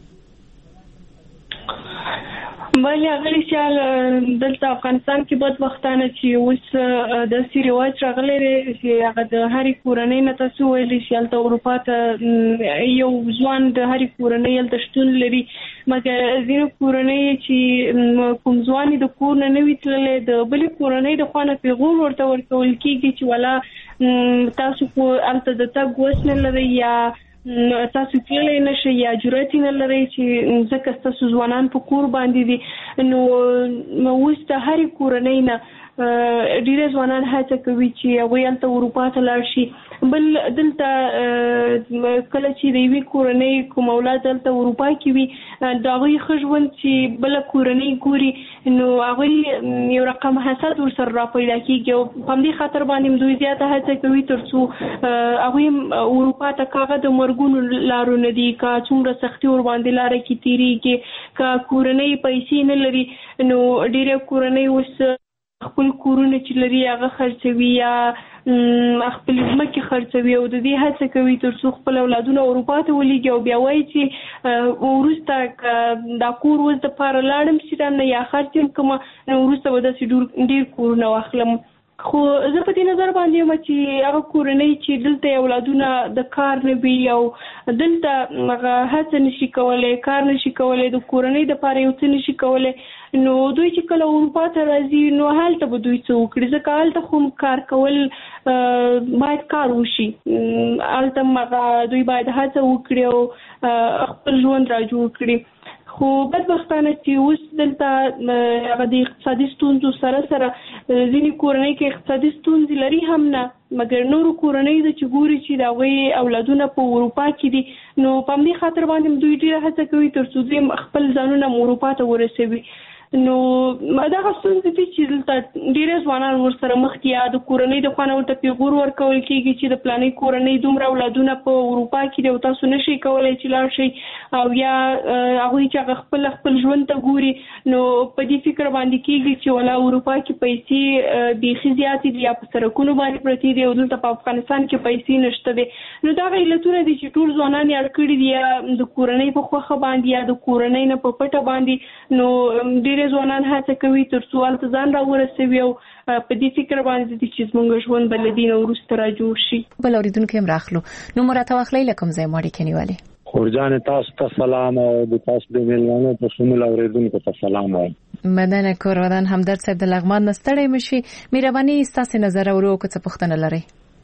بله اغلی شال دلته افغانستان کې بد وختانه چې اوس د سی رواج راغلی چې هغه د هرې کورنۍ نه تاسو ویلي چې هلته اروپا ته یو ځوان د هرې کورنۍ هلته شتون لري مګر ځینې کورنۍ چې کوم ځوان د کور نه نه وي تللی د بلې کورنۍ د خوا نه پیغور ورته ورکول کېږي چې والا تاسو خو هلته د تګ وس نه لرئ یا تاسو تللی نشئ یا جرأت نه لرئ چې ځکه ستاسو ځوانان په کور باندې دي نو اوس د هرې کورنۍ نه ډېر ځوانان هڅه کوي چې هغوی هلته اروپا ته لاړ شي بل دلته کله چې د یوې کورنۍ کوم اولاد هلته اروپا کې وي د هغوی ښه ژوند چې بله کورنۍ ګوري نو هغوی یو رقم حسد ورسره را پیدا کېږي او په همدې خاطر باندې دوی زیاته هڅه کوي تر څو هغوی اروپا ته که هغه د مرګونو لارو نه دي که څومره سختي ورباندې لاره کې تېرېږي که کورنۍ پیسې نه لري نو ډېرې کورنۍ اوس خپل کورونه چې لري هغه خرڅوي یا خپل ځمکې خرڅوي او د دې هڅه کوي تر څو خپل اولادونه اروپا ته ولېږي او بیا وایي چې وروسته دا کور اوس دپاره لاړم چې نه یا خرڅ یم کړمه نو وروسته به داسې ډېر کورونه واخلم خو زه په دې نظر باندې یم چې هغه کورنۍ چې دلته اولادونه د کار نه وي او دلته هغه هڅه نشي کولی کار نشي کولی د کورنۍ دپاره یو څه نشي کولی نو دوی چې کله اروپا ته راځي نو هلته به دوی څه وکړي ځکه هلته خو کار کول باید کار وشي هلته هغه دوی باید هڅه وکړي او خپل ژوند را جوړ کړي خو بدبختانه چې اوس دلته هغه د اقتصادي ستونزو سره سره ځینې کورنۍ کې اقتصادي ستونزې لري هم نه مګر نورو کورنۍ ده چې ګوري چې د هغوی اولادونه په اروپا کې دي نو په همدې خاطر باندې دوی ډېره هڅه کوي تر څو دوی خپل ځانونه اروپا ته ورسوي نو دا څه دي چې دلته ډیر ځوانان ورسره مخ دي د کورنۍ د خوانو ته پیغور ورکول کیږي چې د پلانې کورنۍ دومره اولادونه په اروپا کې دی او تاسو نشئ کولای چې لاړ شئ او یا هغه چې خپل خپل ژوند ته ګوري نو په دې فکر باندې کیږي چې ولا اروپا کې پیسې بيخي زیاتې دي یا په سرکونو باندې پرتی دي او دلته په افغانستان کې پیسې نشته دي. نو دا علتونه دي چې ټول ځوانان یې اړ کړي دي یا د کورنۍ په خوخه باندې یا د کورنۍ نه په پټه باندې. نو ډېر ځوانان هڅه کوي تر څو ته ځان را ورسوي او په دې فکر باندې چې موږ ژوند بل دین او وروسته را جوړ شي. بل اوریدونکو هم راخلو نو مرته واخلې لکم ځای ماړي کنيواله خورجان تاسو ته سلام او د تاسو د ملانو په شمول اوریدونکو ته سلام وایم. مدنه کورودان همدرد صاحب د لغمان نستړی مشي مهرباني تاسو نظر اورو که څه پوښتنه لري.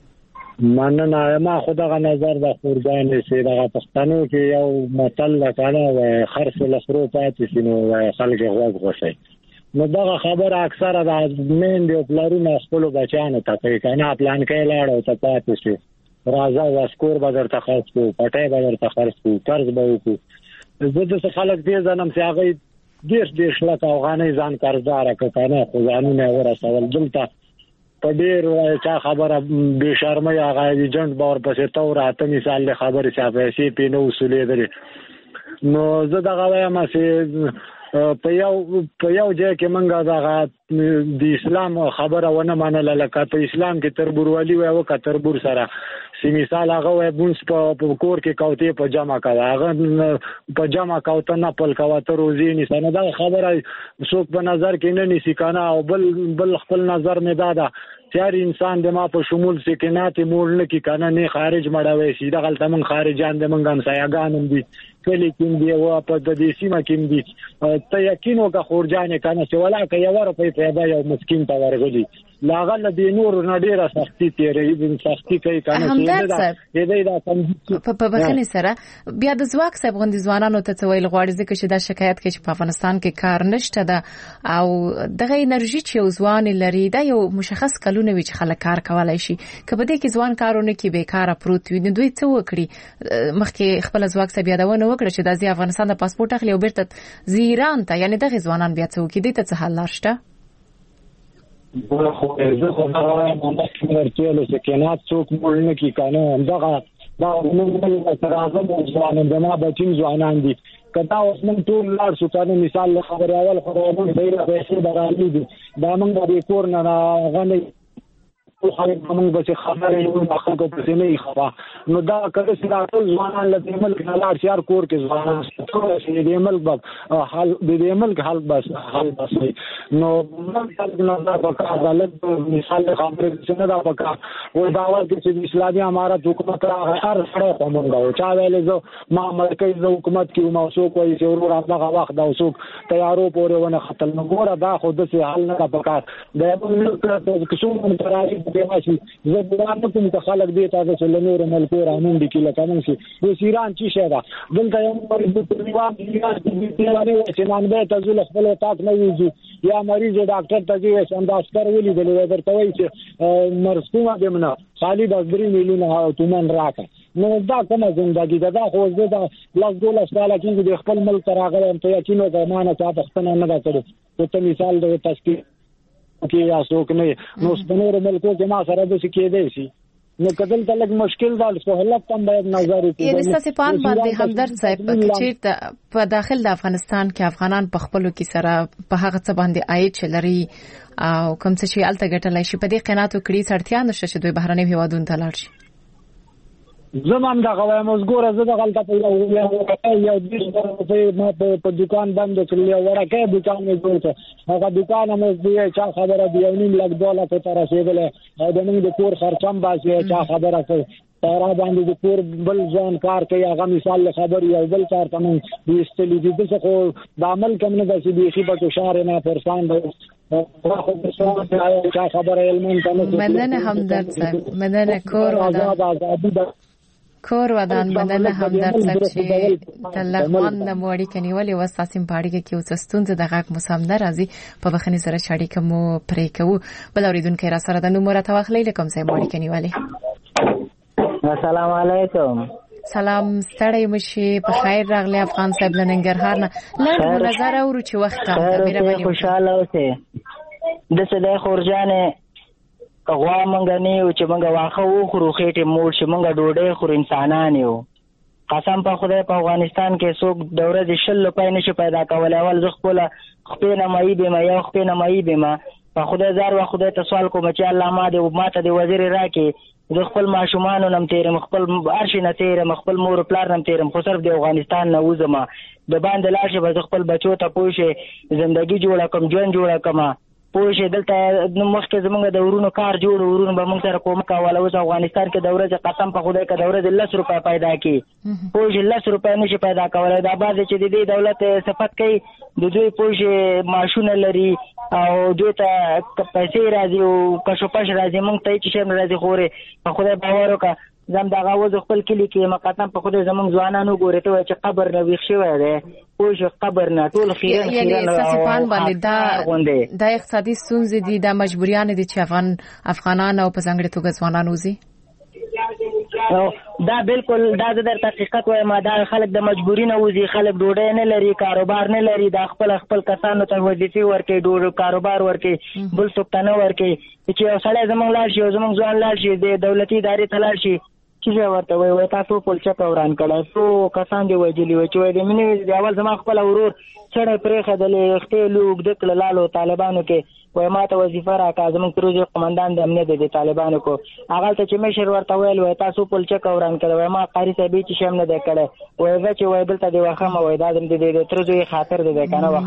مننه ما خدای نظر د خورجان سي دغه پښتنو کې یو متل لکانه خرڅ لخرو پاتې سينو خلک غوږ غوښي. نو دغه خبره اکثره د مين دی پلارونه خپل بچانو ته کوي کنه پلان کې لاړو ته پاتې شي راځه واسکور به درته خرڅ کو پټه به درته خرڅ کو قرض به وکړو. زه د خلک دې ځنم چې هغه ډېر ډېر شلک افغاني ځان قرضدار کنه خو ځانونه ورسول دلته په ډېر چا خبره به شرمه هغه ایجنټ باور پسې تو راته مثال له خبره چې پیسې پینو وسولې درې. نو زه دغه وایم چې په یو په یو ځای کې منګه دغه د اسلام خبره ونه منله لکه په اسلام کې تربورولي وي او کتربور سره سی مثال هغه وای بونس په کور کې کوته په جمع کاوه هغه په جمع کوته نه پل کاوه ته روزي نشانه دا خبره څوک په نظر کې نه نسی کنه او بل بل خپل نظر می دادا چار انسان د ما په شمول سکینات مول نه کی کنه نه خارج مړاوي شي دغه تل من خارجان د منګم سایګانم دي کلی کې دی او په د دې سیمه کې دي ته یقین وکړه خورجان کنه چې ولا کې یو روپۍ پیدا یو مسکین ته ورغلي لاغله د نور نډیره سختي تیرې د سختي کوي کنه چې دا دا په بخنه سره بیا د زواک صاحب غوندي ځوانانو ته څویل غواړي ځکه چې دا شکایت کوي چې په افغانستان کې کار نشته ده او دغه انرژي چې ځوان لري دا یو مشخص کلونه وی چې خلک کار کولای شي کبه دې کې ځوان کارونه کې بیکاره پروت وي نو دوی څه وکړي مخکې خپل زواک صاحب یادونه وکړه چې د افغانستان د پاسپورت اخلي او بیرته زیران ته یعنی دغه ځوانان بیا څه وکړي دې ته څه حل لرشته. بل خو زه خو دا وایم چې ورته له سکینات څوک مول نه کی کنه دغه دا موږ سره اعظم ځوانان دما بچین ځوانان دي کدا اوس موږ ټول لار شو کنه مثال خبر اول خبرونه ډیره پیسې درالي دي دا موږ د کور نه غني خو خلک موږ به خبرې یو خلکو په سینې خوا نو دا کله چې ټول ځوانان له ملک نه لار شهر کور کې ځوانان چې د ملک په حال د ملک حال بس حال بس نو موږ نه دا په عدالت مثال خبرې څنګه دا پکا او دا ورته چې اسلامي امارت حکومت را هر سره کومه او چا ویلې زه ما مرکز حکومت کې موثوق وایي چې ورور هغه وخت دا وسوک تیارو پورې ونه ختم نو ګوره دا خو د څه حل نه پکا دا موږ کوم ترای ماشي زه بلانه کوم ته خلک دی تاسو چې نور ملکو رانون دي کله کوم شي د ایران چې شه دا دلته یو مریض په نیوان دی چې نن به تاسو له خپل طاقت نه وځي یا مریض ډاکټر ته دی چې انداز کوي د لیدر ته وایي چې مرسومه دمنه خالي د درې میلیونه تومن راکړه نو دا کومه ژوندۍ ده دا خو زه د لاس ډول سره کې د خپل ملک راغلم ته یقین وکړم نه چې تاسو نه نه کړو ته مثال د تشکیل کې یا څوک نه نو سپنور ملکو کې ما سره د سکه دی شي نو کدل تلک مشکل ده سہولت کم باید نظر وکړي یعنی ستاسو په ان باندې همدرد صاحب چې په داخل د افغانستان کې افغانان په خپلو کې سره په هغه څه باندې عاید چلري او کوم څه چې الته ګټلای شي په دې قناعت وکړي سړتیا نشته چې دوی بهرنۍ هیوادونو ته لاړ شي. زمان دا غوایم اوس ګوره زه د غلطه په یو یو د ما په دکان بند کړل یو ورکه دکان مې جوړ کړ هغه دکان مې دی چا خبره دی یو نیم لک ډالر ته رسیدله او د موږ د کور خرچم باسي چا خبره کوي تارا باندې د کور بل ځان کار کوي هغه مثال خبر یو بل کار ته موږ د استلی دي څه خو د عمل کوم نه د سیدی په شهر نه پرسان دی چا خبره علم ته مننه همدرد صاحب مننه کور ودا کور ودان بدنه همدرد صاحب چې د لغمان د موړی کنيولې وساسیم پاړی کې اوس ستونزه د غاک مسامده راځي په بخنی سره شاړی کوم پرې کوو بل اوریدونکو را سره د نومره توخلې لکم سه موړی کنيولې. السلام علیکم. سلام ستړی مشي په خیر راغلی افغان صاحب لننګرهار نه لږ نظر اورو چې وخت کم ده مهرباني خوشاله اوسه د سده خورجانې غوا مونږ نه یو چې مونږ واخه وخورو خېټې موړ شي مونږ ډوډۍ خورو انسانان یو قسم په خدای په افغانستان کې څوک د ورځې شل روپۍ نشي پیدا کولی اول زه خپله خپې نمایي بېمه یو خپې نمایي بېمه په خدای زار و خدای ته سوال کوم چې الله ما دې ما ته د وزیر راکړي زه خپل ماشومانو نه م تېرم خپل هر شي نه تېرم خپل مور پلار نه م تېرم خو صرف د افغانستان نه وځم د باندې لاړ شي به زه خپل بچو ته پوه شي زندګي جوړه کړم ژوند جوړه کړم پوه شي دلته مخکې زمونږ د ورونو کار جوړ ورونو به مونږ سره کومک کوله اوس افغانستان کې د ورځې قسم په خدای که د ورځې لس روپۍ پیدا کړي پوه شي لس روپۍ نشي پیدا کولی دا بعضې چې د دې دولت صفت کوي د دوی پوه شي معاشونه لري او دوی ته پیسې راځي او کشوپش راځي مونږ ته هېڅ شی نه راځي خورې په خدای باور وکړه زم دغه اوس خپل کلي کې مقدم په خدای زمونږ ځوانان وګورې ته وایي چې قبر نه ویښ شوی دی پوه شو قبر نه ټول خیرن خیرن باندې دا اقتصادي ستونزې دي دا مجبوریان دي چې افغان افغانان او په ځانګړې توګه ځوانان وځي دا بالکل دا د در حقیقت وایم دا خلک د مجبوري نه وځي خلک ډوډۍ نه لري کاروبار نه لري دا خپل خپل کسانو ته وظیفې ورکوي ډوډۍ کاروبار ورکوي بل څوک ته نه ورکوي چې یو سړی زموږ لاړ شي او زموږ ځوان لاړ شي د دولتي ادارې ته لاړ شي چې ورته وایي وایي تاسو پلچکه وران کړی څو کسان دې وژلي وایي چې وایي د مینې د اول زما خپله ورور چړی پرېښودلې خټې لو اوږده کړه لاړو طالبانو کې وایي ما ته وظیفه راکړه زموږ پروژې قمندان د امنیت دی د طالبانو کو هغلته چې مشر ورته ویل وایي تاسو پلچکه وران کړی وایي ما قاري صاحب هېڅ شی هم نه دی کړی وایي زه چې وایي دلته دې وښم وایي دا د تره زوی خاطر دی دی که نه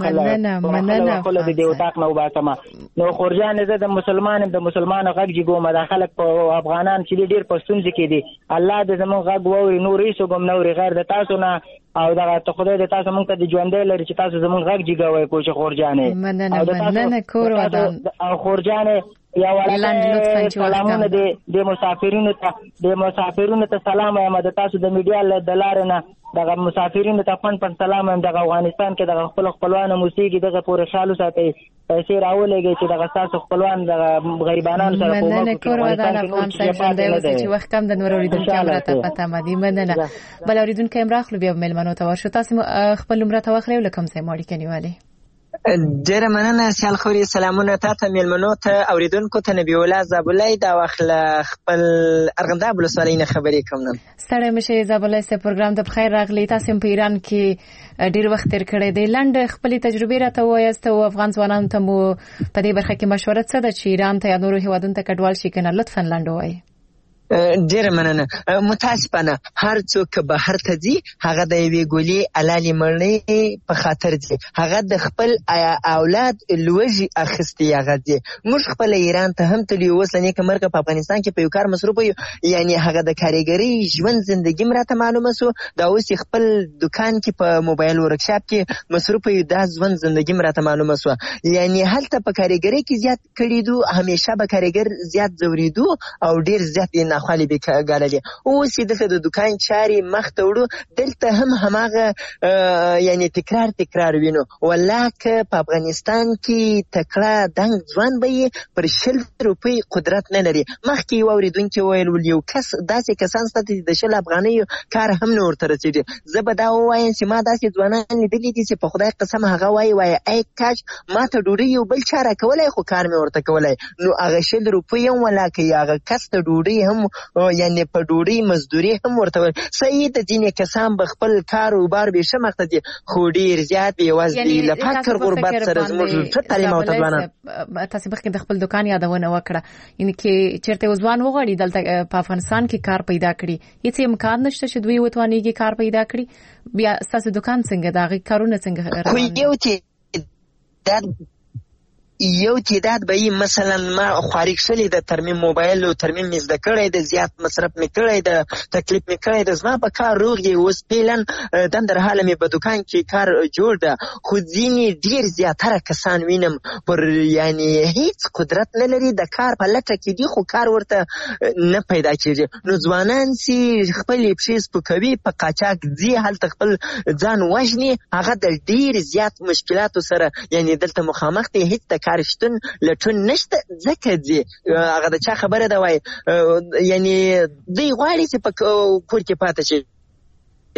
وښله د دې اتاق نه وباسم نو خورجانې زه د مسلمان یم د مسلمانو غږ جګوم دا خلک په افغانان چې دي ډېر په ستونزې کې دي الله دې زموږ غږ واوري نور هېڅوک هم نه اوري غیر د تاسو نه او دغه ته خدای د تاسو مونږ ته د ژوندی لري چې تاسو زموږ غږ جګوئ کوچه خورجانې مننه مننه کور ودان او خورجانې یا وړاندې سلامونه د مسافرینو ته د مسافرینو ته سلام وایم د تاسو د میډیا د لارې نه دغه مسافرینو ته پن پن سلام وایم دغه افغانستان کې دغه خپل خپلوان موسیقي دغه پورې خیال وساتئ پیسې راولېږئ چې دغه ستاسو خپلوان دغه غریبانانو سره کومک مننه کور ودان افغان صاحب ژوندی اوسئ چې وخت کم د نور اورېدونکي هم راته په تمه دي مننه بل اورېدونکی هم راخلو بیا مېلمنو ته ورشو تاسو خپل نومره ته واخلئ او له کوم ځای مو اړیکه نیولې ډیره مننه سیال خوري سلامونه تاسو مېلمنو ته اوریدونکو ته نبی الله زابلای دا واخله خپل ارغنداب ولسوالۍ نه خبرې کوم نن ستړی مشه زابلای سه پروګرام ته بخیر راغلی تاسو په ایران کې ډیر وخت تیر کړی دی لنډ خپل تجربه راته وایست او افغان ځوانانو ته مو په دې برخه کې مشوره څه ده چې ایران ته یا نورو هیوادونو ته کډوال شي کنه لطفا لنډ وایي ډیره مننه متاسفانه هر څوک به هر ته ځي هغه د یوې ګولې الالې مړنۍ په خاطر ځي هغه د خپل اولاد لوږې اخیستي هغه ځي موږ خپل ایران ته هم تللي اوس له نیکه مرګه په افغانستان کې په یو کار مصروفه یو یعنې هغه د کارګرۍ ژوند زندګي م راته معلومه سو دا اوس خپل دکان کې په موبایل ورکشاپ کې مصروفه یو دا ژوند زندګي م راته معلومه سو یعنې هلته په کارګرۍ کې زیات کړي دو همیشه به کارګر زیات ځورېدو او ډېر زیات خالي به ګاللې اوس دلته د دکان چارې مخ ته وړو دلته هم هماغه یعنی تکرار تکرار وینو والله که په افغانستان کې تکړه دنګ ځوان به یې پر شل روپۍ قدرت نه لري مخکې یو اورېدونکي ویل ول یو کس داسې کسان شته چې د شل افغانیو کار هم نه ورته رسېږي زه به دا ووایم چې ما داسې ځوانان لیدلي دي چې په خدای قسم هغه وایي وایي ای کاش ما ته ډوډۍ یو بل چا راکولی خو کار مې ورته کولی نو هغه شل روپۍ هم ولا که هغه کس ته ډوډۍ هم یعنی په ډوډۍ مزدوري هم ورته ویل صحیح د ځینې کسان به خپل کاروبار بې شه مخته دي خو ډېر زیات بېوزله دي له فقر غربت سره زموږ ښه تعلیم او ځوانان تاسې مخکې د خپل دکان یادونه وکړه یعنې کې چېرته یو ځوان وغواړي دلته په افغانستان کې کار پیدا کړي هېڅ امکان نشته چې دوی وتوانېږي کار پیدا کړي بیا ستاسو دکان څنګه د هغې کارونه څنګه خو یو چې یو تعداد به یې مثلا ما خارج شلی د ترمیم موبایل او ترمیم مې زده کړی د زیات مصرف مې کړی د تکلیف مې کړی د زما په کار روغ دی اوس فعلا دندرحاله مې په دکان کې کار جوړ ده خو ځینې ډېر زیاتره کسان وینم پر یعنې هیڅ قدرت نه لري د کار په لټه کې دي خو کار ورته نه پیدا کېږي نو ځوانان چې خپلې پښې سپکوي په قاچاق ځي هلته خپل ځان وژني هغه د ډېر زیات مشکلاتو سره یعنې دلته مخامخ دی هیڅ د کار شتون لټون نشته ځکه ځي هغه د چا خبره ده وایي یعنې دوی غواړي چې په کور کې پاته شي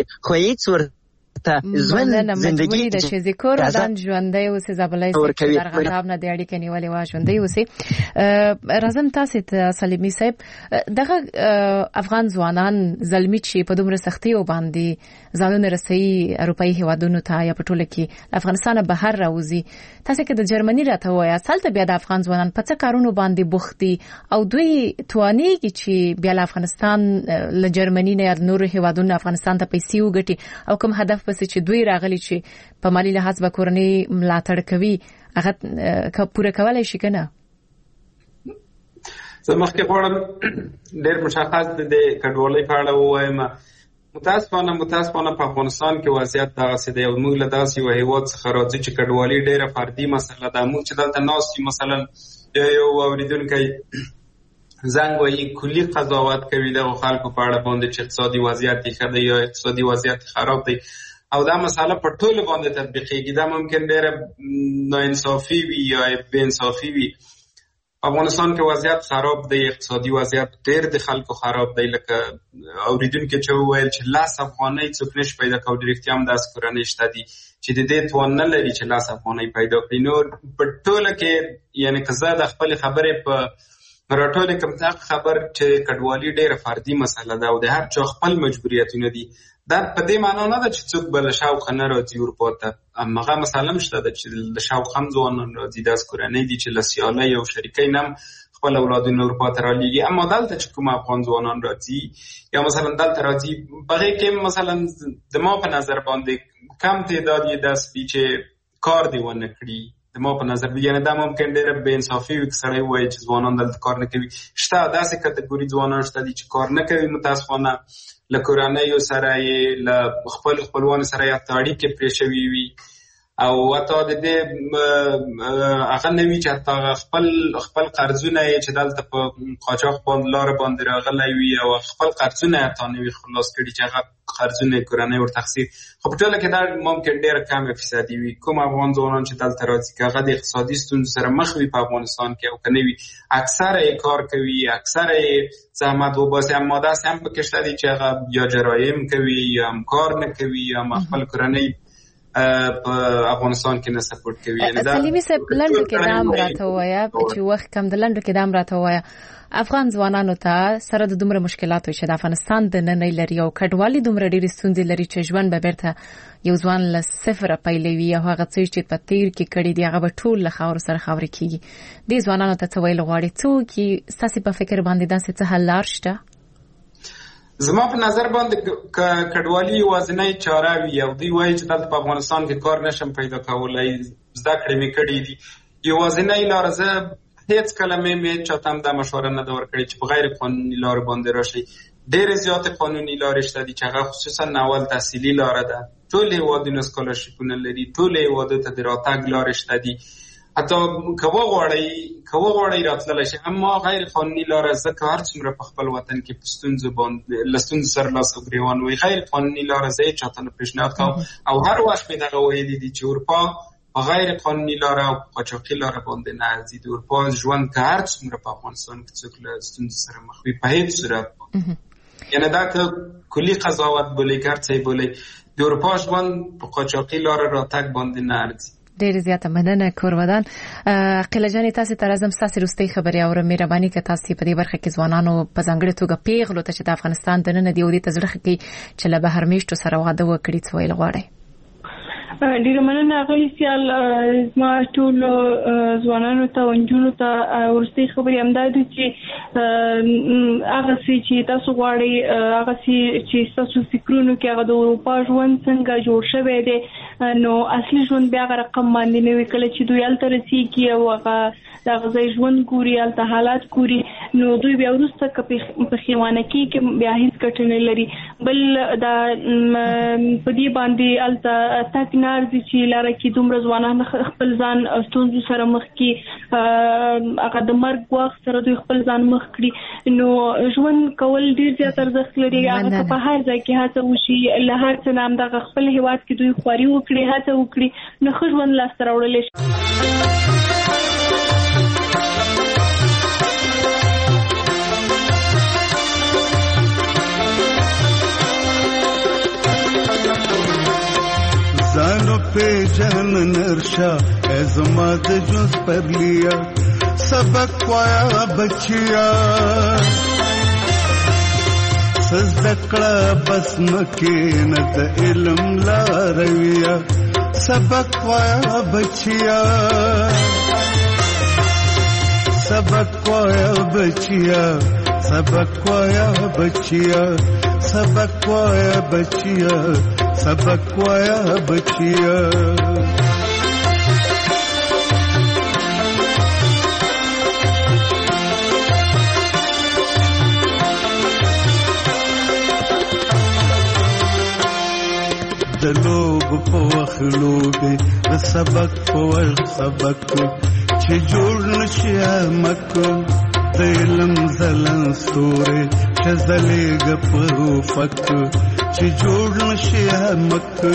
خو هیڅ ورته ژوند زندگی د چې ذکر ودان ژوندۍ اوسې زابلای چې درغتاب نه د اړیکې نیولې وا ژوندۍ اوسې. راځم تاسو ته سلیمي صاحب، دغه افغان ځوانان زلمی چې په دومره سختي او باندې ځانونه رسي اروپאי هیوادونو ته یا په ټوله کې افغانستان بهر راوځي، تاسو کې د جرمني راته وایي اصل ته بیا د افغان ځوانان په څه کارونو باندې بوختي او دوی توانیږي چې بیا افغانستان له جرمني نه یا نور هیوادونو افغانستان ته پیسې وګټي او کوم هدف پس چې دوی راغلي چې په مالی لحاظ به کورنۍ ملاتړ کوي هغه پوره کولای شي کنه؟ زه مخکې غواړم ډېر مشخص د کډوالۍ په اړه ووایم. متاسفانه متاسفانه په افغانستان کې وضعیت دغسې دی او موږ له داسې یو هېواد څخه راځو چې کډوالي ډېره فردي مسله ده. موږ چې دلته ناست یو مثلا یو اورېدونکی زنګ وایي کلي قضاوت کوي دغو خلکو په اړه باندې چې اقتصادي وضعیت یې ښه دی یا اقتصادي وضعیت خراب دی او دا مسله په ټولو باندې تطبیقېږي. دا ممکن ډېره ناانصافي وي یا بې انصافي وي. افغانستان کې وضعیت خراب دی، اقتصادي وضعیت ډېر د خلکو خراب دی. لکه اورېدونکي چې وویل چې لس افغانۍ څوک نشي پیدا کولی، رښتیا هم داسې کورنۍ شته دي چې د دې توان نه لري چې لس افغانۍ پیدا کړي. نو په ټوله کې یعنې که زه د خپلې خبرې په راټولې کړم دغه خبر چې کډوالي ډېره فردي مسله ده او د هر چا خپل مجبوریتونه دي. دا په دې معنا نه ده چې څوک به له شاوخوا نه راځي اروپا ته. همغه مسله هم شته ده چې له شاوخوا هم ځوانان راځي، داسې کورنۍ دي چې له سیالۍ او شریکۍ نه هم خپل اولادونه اروپا ته رالیږي. اما دلته چې کوم افغان ځوانان راځي یا مثلا دلته راځي په هغې کې مثلا د ما په نظر باندې کم تعداد یې داسې دي چې کار دې ونه کړي. د ما په نظر یعنې دا ممکن ډېره بې انصافي وي که سړی ووایي چې ځوانان دلته کار نه کوي. شته داسې کټګوري ځوانان شته دي چې کار نه کوي، متاسفانه له کورنیو سره یې له خپلو خپلوانو سره یې حتی اړیکې پرې شوي وي او حتی د دې هغه نه وي چې حتی خپل خپل قرضونه یې چې دلته په قاچاق باندې لاره باندې راغلی وي او خپل قرضونه یې حتی نه وي خلاص کړي چې هغه قرضونه یې کورنۍ ورته اخیستي. خو په ټوله کې دا ممکن ډېره کمه فیصدي وي. کوم افغان ځوانان چې دلته راځي که هغه د اقتصادي ستونزو سره مخ وي په افغانستان کې او که نه وي، اکثره یې کار کوي، اکثره یې زحمت وباسي. اما داسې هم پکې شته دي چې هغه یا جرایم کوي یا هم کار نه کوي یا هم خپل کورنۍ په افغانستان کې نه سپورټ کوي. سلیمي صاحب لنډو کې دا هم راته ووایه چې وخت کم د لنډو کې دا هم راته ووایه افغان ځوانانو ته سره د دومره مشکلاتو چې د افغانستان د نننۍ لري او کډوالي دومره ډېرې ستونزې لري چې ژوند به بیرته یو ځوان له صفره پیلوي او هغه څه چې په تیر کې کړي دي هغه به ټول له خاورو سره خاورې کېږي. دې ځوانانو ته څه ویل غواړي؟ څوک ستاسې په فکر باندې داسې څه حل لار شته؟ زما په نظر باندې کډوالي یوازینۍ چاره وي او دوی وایي چې دلته په افغانستان کې کار نشم پیدا کولی، زده کړې مې کړې دي. یوازینۍ لاره زه هیڅ کله مې مې چاته هم دا مشوره نه ده ورکړې چې په غیر قانوني لارو باندې راشي. ډېرې زیاتې قانوني لارې شته دي چې هغه خصوصا اول تحصیلي لاره ده. ټول هېوادونه سکالرشیپونه لري، ټول هېوادو ته د راتګ لارې شته دي. حتی که وغواړئ که وغواړئ راتللی شي. اما غیر قانوني لاره ځکه هر څومره په خپل وطن کې په ستونزو باندې له ستونزو سره لاس او ګرېوان وي. غیر قانوني لاره زه یې چاته نه پیشنهاد کوم او هر وخت مې دغه ویلي دي چې اروپا په غیر قانوني لاره او قاچاقي لاره باندې نه ځي. د اروپا ژوند که هر څومره په افغانستان کې څوک له ستونزو سره مخ وي په هیڅ صورت باندې، یعنې دا که کلي قضاوت بولئ که هر څه یې بولئ، د اروپا ژوند په قاچاقي لاره راتګ باندې نه ارځي. ډېر زیاته مننه کورودان. عقیله جانې تاسې ته راځم، ستاسې وروستۍ خبرې اورم. مهرباني که تاسې په دې برخه کې ځوانانو په ځانګړې توګه پیغلو ته چې د افغانستان دننه دي او دې ته زړه ښه کوي چې له بهر میشتو سره واده وکړي څه ویل غواړئ؟ ډیره مننه غلی سیال. زما ټول ځوانانو ته او نجونو ته ورستۍ خبرې همدا دي چې هغه څه چې تاسو غواړئ، هغه څه چې تاسو فکرونو کې هغه د اروپا ژوند څنګه جوړ شوی دی، نو اصلي ژوند بیا هغه رقم باندې نه وي. کله چې دوی هلته رسېږي او هغه د هغه ځای ژوند ګوري، هلته حالات ګوري، نو دوی بیا وروسته که پښیمانه کېږي بیا هېڅ ګټه نه لري. بل دا په دې باندې هلته تګ نه ارځي چې لاره کې دومره ځوانان خپل ځان ستونزو سره مخ کړي، هغه د مرګ وخت سره دوی خپل ځان مخ کړي. نو ژوند کول ډېر زیات ارزښت لري. هغه که په هر ځای کې هڅه وشي، له هر څه نه همدغه خپل هېواد کې دوی خواري وکړي، هڅه وکړي، نو ښه ژوند لاسته راوړلی شي. جان نرشا ازما د جز پر لیا سبق وایا بچیا سزدکړه بس مکه نه د علم لارویا سبق وایا بچیا سبق وایا بچیا سبق وایا بچیا سبق وایا بچیا سبق وایا بچیا د لوب په وخلوبه د سبق په وخت سبق چې جوړ نشي مکو د علم زلن ستوره چې زلېګ په فک چې جوړ نشي مکو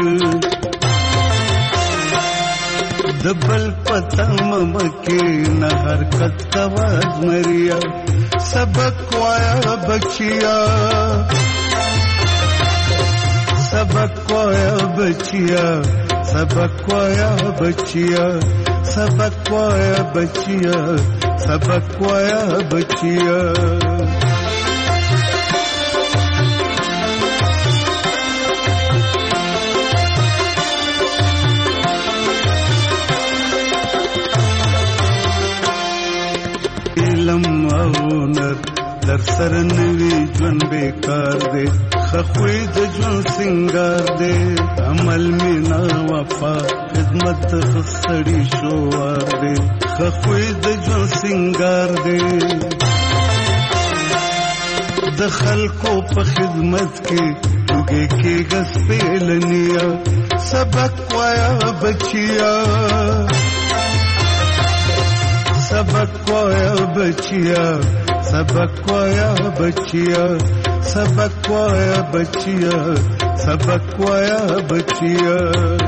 د بل پتم مکه نه حرکت کواز مریا سبق وایا بچیا سبق وایا بچیا سبق وایا بچیا سبق وایا بچیا سبق وایا بچیا علم او نر در سر نوی جون بیکار دے خخوی د جون سنگار دے عمل مینا وفا خدمت خسڑی شوار دے خخوی د جون سنگار دے د خلقو په خدمت کې لګي کې غس پیلنیا سبق وایا بچیا سبق وایا بچیا سبق وایا بچیا سبق وایا بچیا سبق وایا بچیا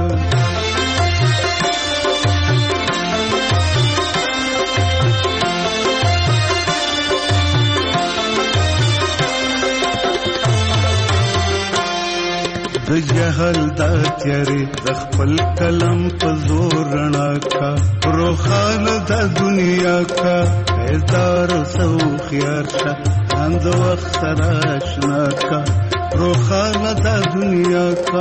د جهل دا تیاری د خپل کلم په زور رڼا کا روخان د دنیا کا ایدار سو خيار شه اند وخت سره آشنا کا روخان د دنیا کا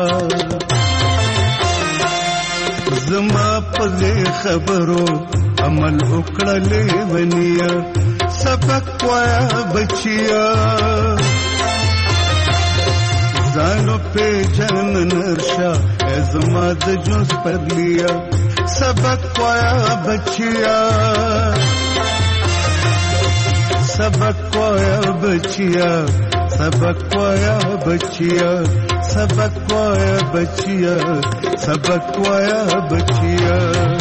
زما په خبرو عمل وکړلې ونیا سبق وایا بچیا زانو پہ جان نرشا ازما د جوز پر لیا سبق وایا بچیا سبق وایا بچیا سبق وایا بچیا سبق وایا بچیا سبق وایا بچیا